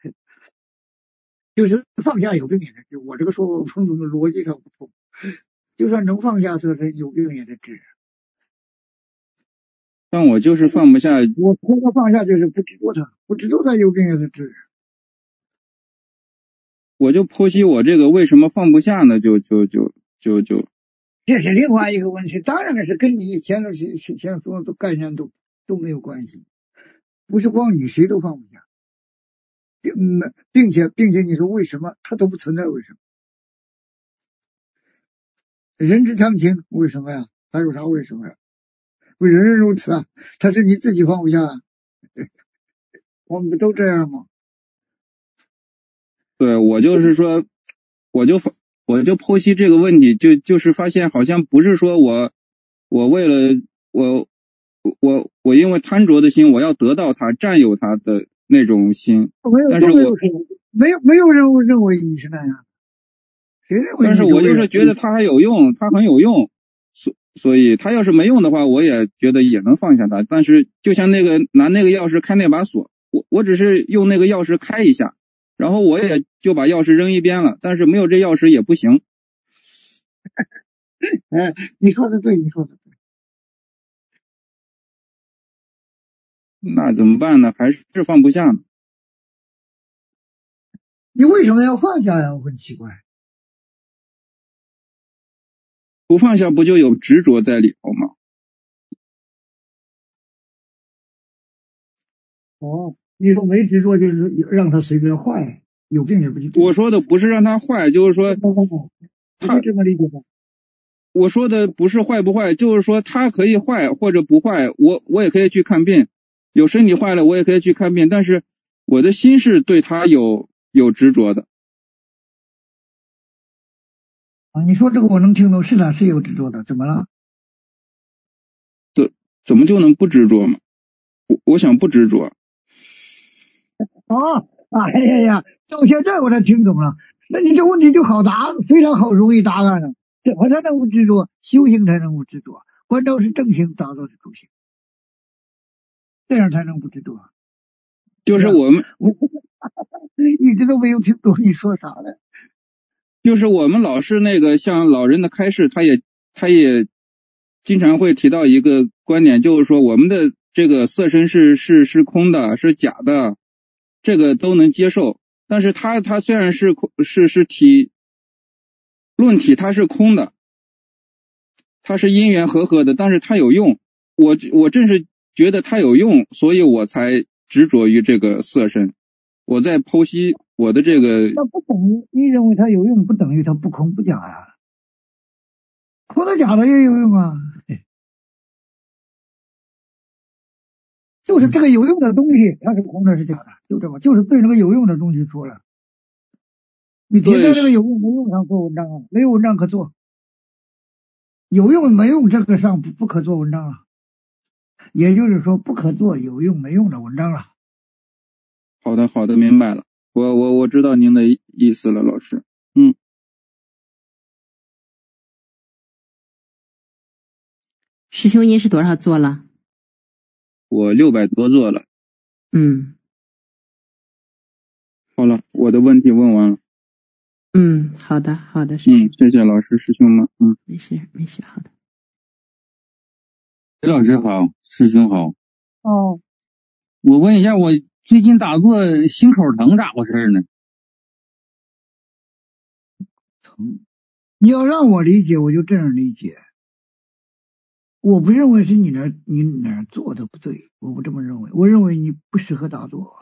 就是放下有病也得治，我这个说法从逻辑上不通，就算能放下色身，有病也得治。 但我就是放不下， 我说的放下就是不执着它，不执着它有病也得治。 我就剖析我这个为什么放不下呢？就就就就就， 这是另外一个问题，当然是跟你以前的前前说的概念都都没有关系，不是光你谁都放不下。嗯，并且并且你说为什么它都不存在？为什么？人之常情，为什么呀？还有啥为什么呀？为人人如此啊，他是你自己放不下，我们不都这样吗？ 对，我就是说，我就我就剖析这个问题，就就是发现好像不是说我我为了我我我因为贪着的心，我要得到它，占有它的那种心，但是我没有没有人认为你是那样，谁认为？ 但是我就是觉得它还有用，它很有用，所所以它要是没用的话，我也觉得也能放下它。但是就像那个拿那个钥匙开那把锁，我我只是用那个钥匙开一下，然后我也就把钥匙扔一边了，但是没有这钥匙也不行。 哎，你说的对，你说的对。 那怎么办呢？还是放不下呢？ 你为什么要放下呀？我很奇怪。 不放下不就有执着在里头吗？ 哦，你说没执着就是让他随便坏，有病也不去。 我说的不是让他坏，就是说他是这么理解的。 我说的不是坏不坏，就是说他可以坏或者不坏，我我也可以去看病，有身体坏了我也可以去看病，但是我的心是对他有有执着的。 啊，你说这个我能听懂，是的，是有执着的，怎么了？ 这怎么就能不执着吗？我我想不执着。 啊，哎呀呀，到现在我才听懂了。那你这问题就好答，非常好，容易答案了。怎么才能不执着？修行才能不执着。关照是正行，打造是主行，这样才能不执着。 就是我们， 我一直都没有听懂你说啥了。 就是我们老是那个像老人的开示，他也他也经常会提到一个观点，就是说我们的这个色身是是是空的，是假的，这个都能接受。但是他他虽然是是是体论体，它是空的，它是因缘和合的，但是它有用。我我正是觉得它有用，所以我才执着于这个色身。我在剖析我的这个， 那不等于你认为它有用，不等于它不空不假呀、啊。空的假的也有用啊，就是这个有用的东西，它是空的是假的，就这么，就是对那个有用的东西说了。你别在这个有用没用上做文章啊，没有文章可做。有用没用这个上不不可做文章了，也就是说不可做有用没用的文章了。 好的好的，明白了，我我我知道您的意思了，老师。嗯。 师兄您是多少做了？ 我六百多做了。 嗯。 好了，我的问题问完了。 嗯，好的好的，师兄。 嗯，谢谢老师师兄们。嗯， 没事没事，好的。 裴老师好，师兄好。 哦。 我问一下，我最近打坐心口疼咋回事呢？ 疼，你要让我理解，我就这样理解。我不认为是你那你哪做的不对，我不这么认为，我认为你不适合打坐。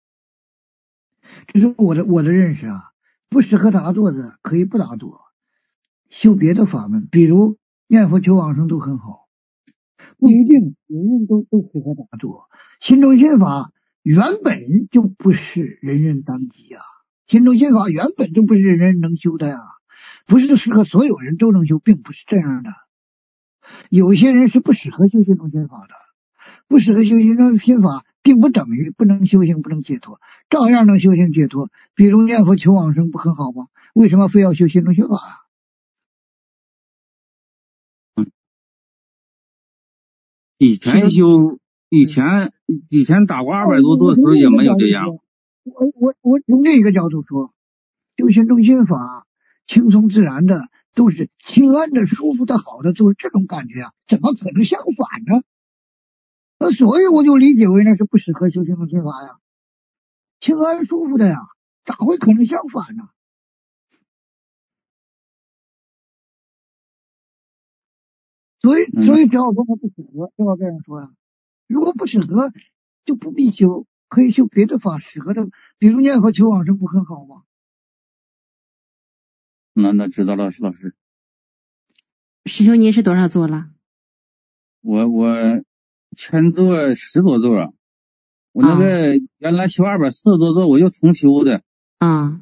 这是我的我的认识啊，不适合打坐的可以不打坐，修别的法门，比如念佛求往生都很好，不一定人人都都适合打坐。心中心法原本就不是人人当机啊，心中心法原本就不是人人能修的呀、啊，不是适合所有人都能修，并不是这样的。有些人是不适合修心中心法的，不适合修心中心法并不等于不能修行不能解脱，照样能修行解脱。比如念佛求往生不很好吗？为什么非要修心中心法啊？ 嗯，以前修以前以前打过二百多座的时候也没有这样。 我我我从另一个角度说，修心中心法轻松自然的，都是轻安的、舒服的、好的，都是这种感觉啊，怎么可能相反呢？那所以我就理解为那是不适合修心中心法呀，轻安舒服的呀，咋会可能相反呢？所以所以只要说它不适合，就要这样说呀。如果不适合，就不必修，可以修别的法适合的，比如念佛求往生不很好吗？ 那那知道了，老师。 师兄，您是多少座了？ 我我全座十多座，我那个原来修二百四十多座，我又重修的。 啊。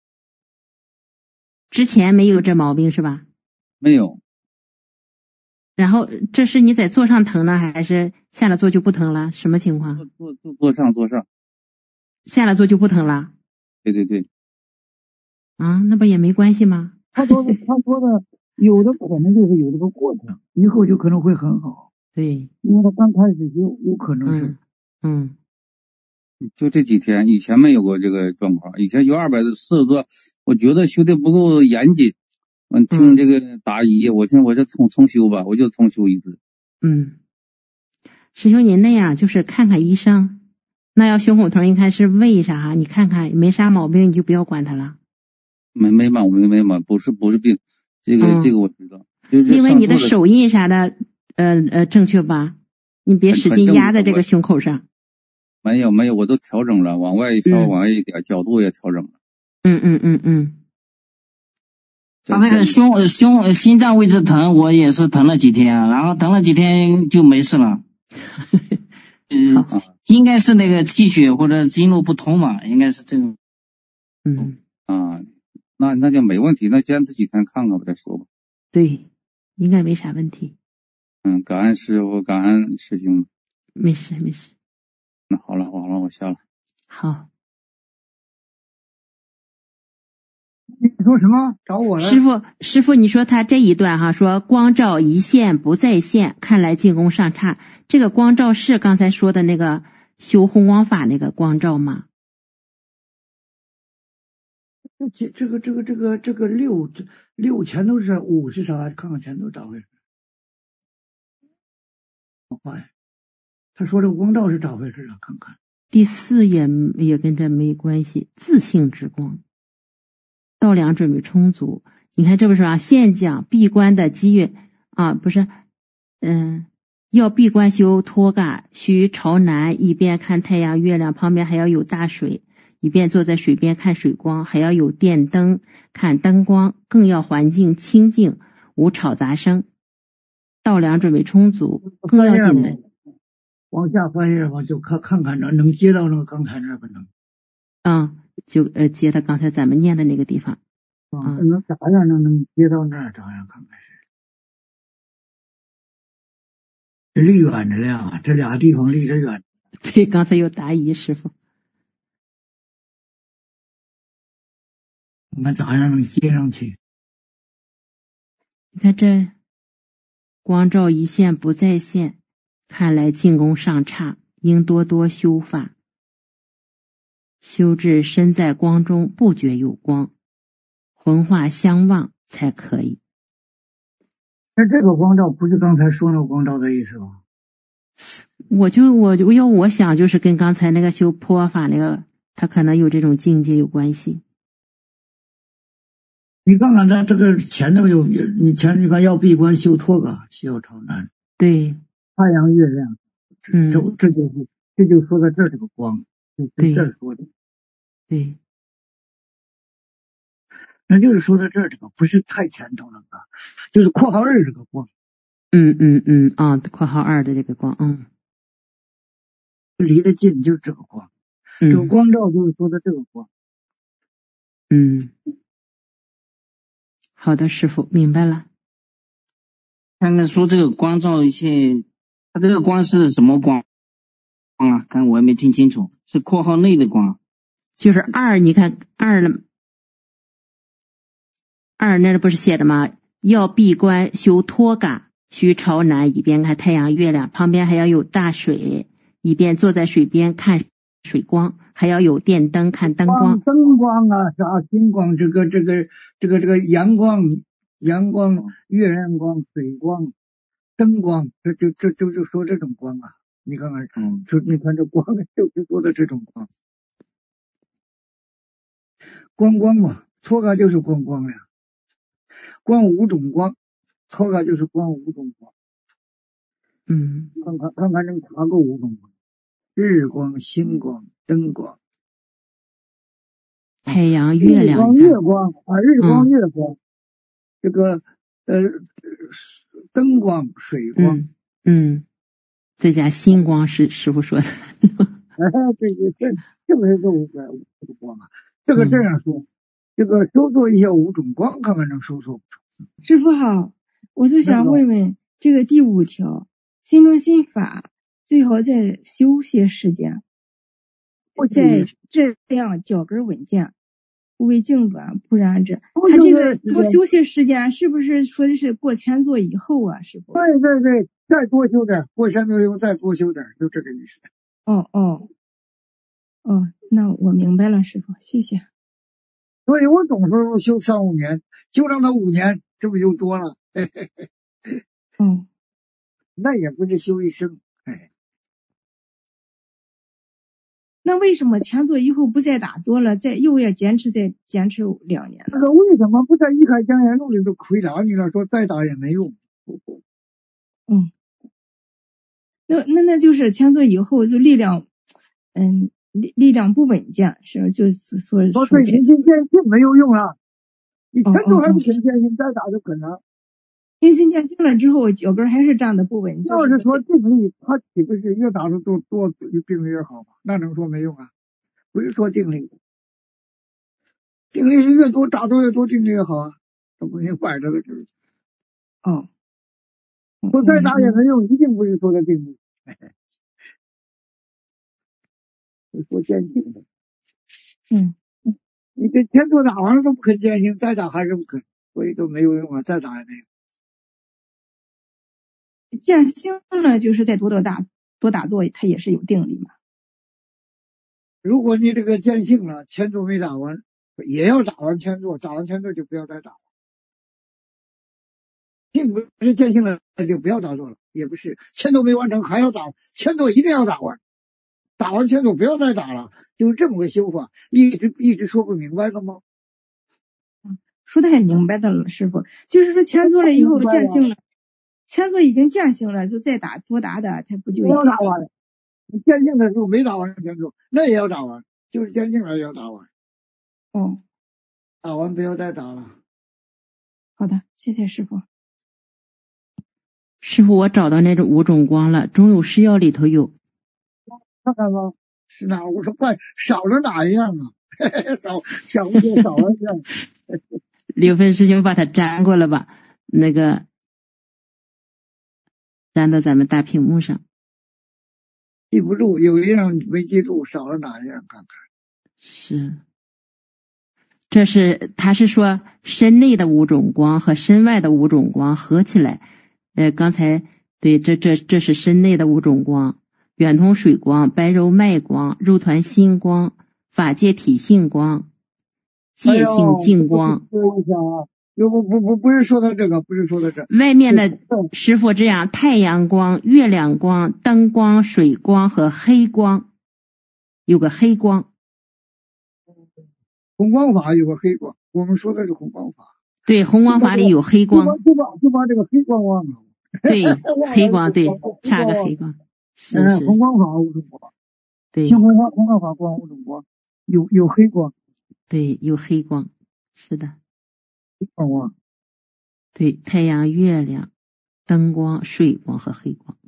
之前没有这毛病是吧？ 没有。 然后这是你在座上疼呢，还是下了座就不疼了？什么情况？ 坐坐坐上坐上。 下了座就不疼了？ 对对对。 啊，那不也没关系吗？ 他说的，他说的，有的可能就是有这个过程，以后就可能会很好。 对， 因为他刚开始就有可能是。 嗯。 嗯就这几天，以前没有过这个状况。以前修二百四十多，我觉得修的不够严谨。嗯，听这个答疑，我现在我就重重修吧，我就重修一次。 嗯，师兄您那样就是看看医生， 那要胸口疼，应该是为啥？你看看没啥毛病，你就不要管它了。 没没毛病，没毛病，不是不是病，这个、 嗯、 这个我知道。就是因为你的手印啥的，呃呃正确吧？你别使劲压在这个胸口上。 没有没有，我都调整了，往外稍微往外一点，嗯、角度也调整了。 嗯嗯嗯嗯。 他那个胸胸心脏位置疼，我也是疼了几天，然后疼了几天就没事了。嗯，应该是那个气血或者经络不通嘛，应该是这种。 嗯啊，那那就没问题，那坚持几天看看吧，再说吧。 对，应该没啥问题。 嗯，感恩师傅，感恩师兄。 没事没事。 那好了好了，我下了。 好。 你说什么？找我了？ 师傅，师傅，你说他这一段哈，说光照一现不再现，看来进攻上差。这个光照是刚才说的那个修红光法那个光照吗？ 这这个这个这个这个六六前头是五是啥？看看前头咋回事？哎，他说这个光照是咋回事啊？看看第四也也跟这没关系，自性之光。稻粮准备充足，你看这不是啊？现讲闭关的机遇啊，不是，嗯，要闭关修托嘎，需朝南，一边看太阳、月亮，旁边还要有大水，一边坐在水边看水光，还要有电灯看灯光，更要环境清净，无吵杂声。稻粮准备充足，更要紧的。 往下翻页吧，就看看看着能接到那个刚才那不能。 嗯。就呃接他刚才咱们念的那个地方啊，能咋样能能接到那儿咋样看看是？离远着了，这俩地方离着远。 对，刚才有答疑师傅。 我们咋样能接上去？ 你看这光照一现不再现，看来进攻尚差，应多多修法。修至身在光中不觉有光，魂化相望才可以。 那这个光照不是刚才说那个光照的意思吧？ 我就我就要我想就是跟刚才那个修破法那个，他可能有这种境界有关系。 你看看他这个前头有，你前你看要闭关修托嘎，需要朝南。 对， 太阳月亮， 嗯， 这这就是这就说到这儿这个光，就这儿说的。 对， 那就是说到这儿这个不是太前头了啊，就是括号二这个光。 嗯嗯嗯啊，括号二的这个光，嗯， 离得近就是这个光， 嗯、 这个光照就是说的这个光。 嗯，好的，师傅明白了。 看看说这个光照一些，它这个光是什么光啊？看我还没听清楚，是括号内的光。 就是二，你看二了，二那不是写的吗？要闭关修托嘎，需朝南，一边看太阳月亮，旁边还要有大水，一边坐在水边看水光，还要有电灯看灯光。 灯光啊，啥金光，这个这个这个这个阳光、阳光、月亮光、水光、灯光，这就这就就说这种光啊。你看看，嗯，就你看这光就是说的这种光。光光嘛，托嘎就是光光呀，光五种光，托嘎就是光五种光。 嗯， 看看看看能查够五种光：日光、星光、灯光、 太阳、月亮、 日光、月光啊，日光、月光，嗯、这个呃灯光、水光， 嗯，嗯再加星光是师傅说的。 哎，对对，这这不是这五个五个光啊？这个这样说，嗯、这个收缩一下五种光，看看能收缩不收。 师傅好，我就想问问这个第五条，心中心法最好在修些时间，在这样脚跟稳健，不为境转，不然者。他这个多修些时间，是不是说的是过前座以后啊？师傅？ 对对对，再多修点，过前座以后再多修点，就这个意思。 哦哦哦，那我明白了，师傅，谢谢。 所以我总说修三五年，就让他五年，这不就多了？ 嗯， 那也不是修一生，哎。 那为什么前做以后不再打坐了，再又要坚持再坚持两年？ 那个为什么不在一开讲演录里头回答你了？说再打也没用。 嗯，那那那就是前做以后就力量，嗯，力力量不稳健，是就所说说对人心坚信没有用啊，你前做还不肯坚信，再打就可能。 人心坚信了之后，脚跟还是站得不稳。 要是说定力，他岂不是越打的多多定力越好吗？那能说没用啊？不是说定力，定力是越多打坐越多，定力越好啊，这不明摆着的就是。 哦， 说再打也没用，一定不是说的定力，是说坚信的。 嗯， 你这前做打完了都不肯坚信，再打还是不肯，所以都没有用啊，再打也没用。 见性了，就是再多多打多打坐，它也是有定力嘛。 如果你这个见性了，前座没打完，也要打完前座，打完前座就不要再打了。并不是见性了就不要打坐了，也不是前座没完成还要打，前座一定要打完，打完前座不要再打了，就是这么个修法，一直一直说不明白了吗？ 嗯，说的很明白的了，师傅，就是说前座了以后见性了。前座已经见性了，就再打多打打，他不就要打完？你见性的时候没打完前座，那也要打完，就是见性了也要打完。 哦， 打完不要再打了。 好的，谢谢师傅。 师傅，我找到那种五种光了，中有释药里头有。 看看吧，是哪？我说快少了哪一样啊？少少不就少了一样。 刘芬师兄把它粘过了吧？那个。粘到咱们大屏幕上， 记不住，有一样没记住，少了哪一样？看看。 是，这是他是说身内的五种光和身外的五种光合起来。呃，刚才对，这这这是身内的五种光：圆通水光、白柔脉光、肉团心光、法界体性光、界性净光。 不不不不不是说的这个，不是说的这。 外面的师傅这样，太阳光、月亮光、灯光、水光和黑光，有个黑光。 红光法有个黑光，我们说的是红光法。 对，红光法里有黑光。 就把就把这个黑光忘了。 对，黑光对，差个黑光。是是。 红光法五种光。 对。 青红光红光法光五种光，有有黑光。 对，有黑光，是的。 光光， 对，太阳、月亮、灯光、水光和黑光。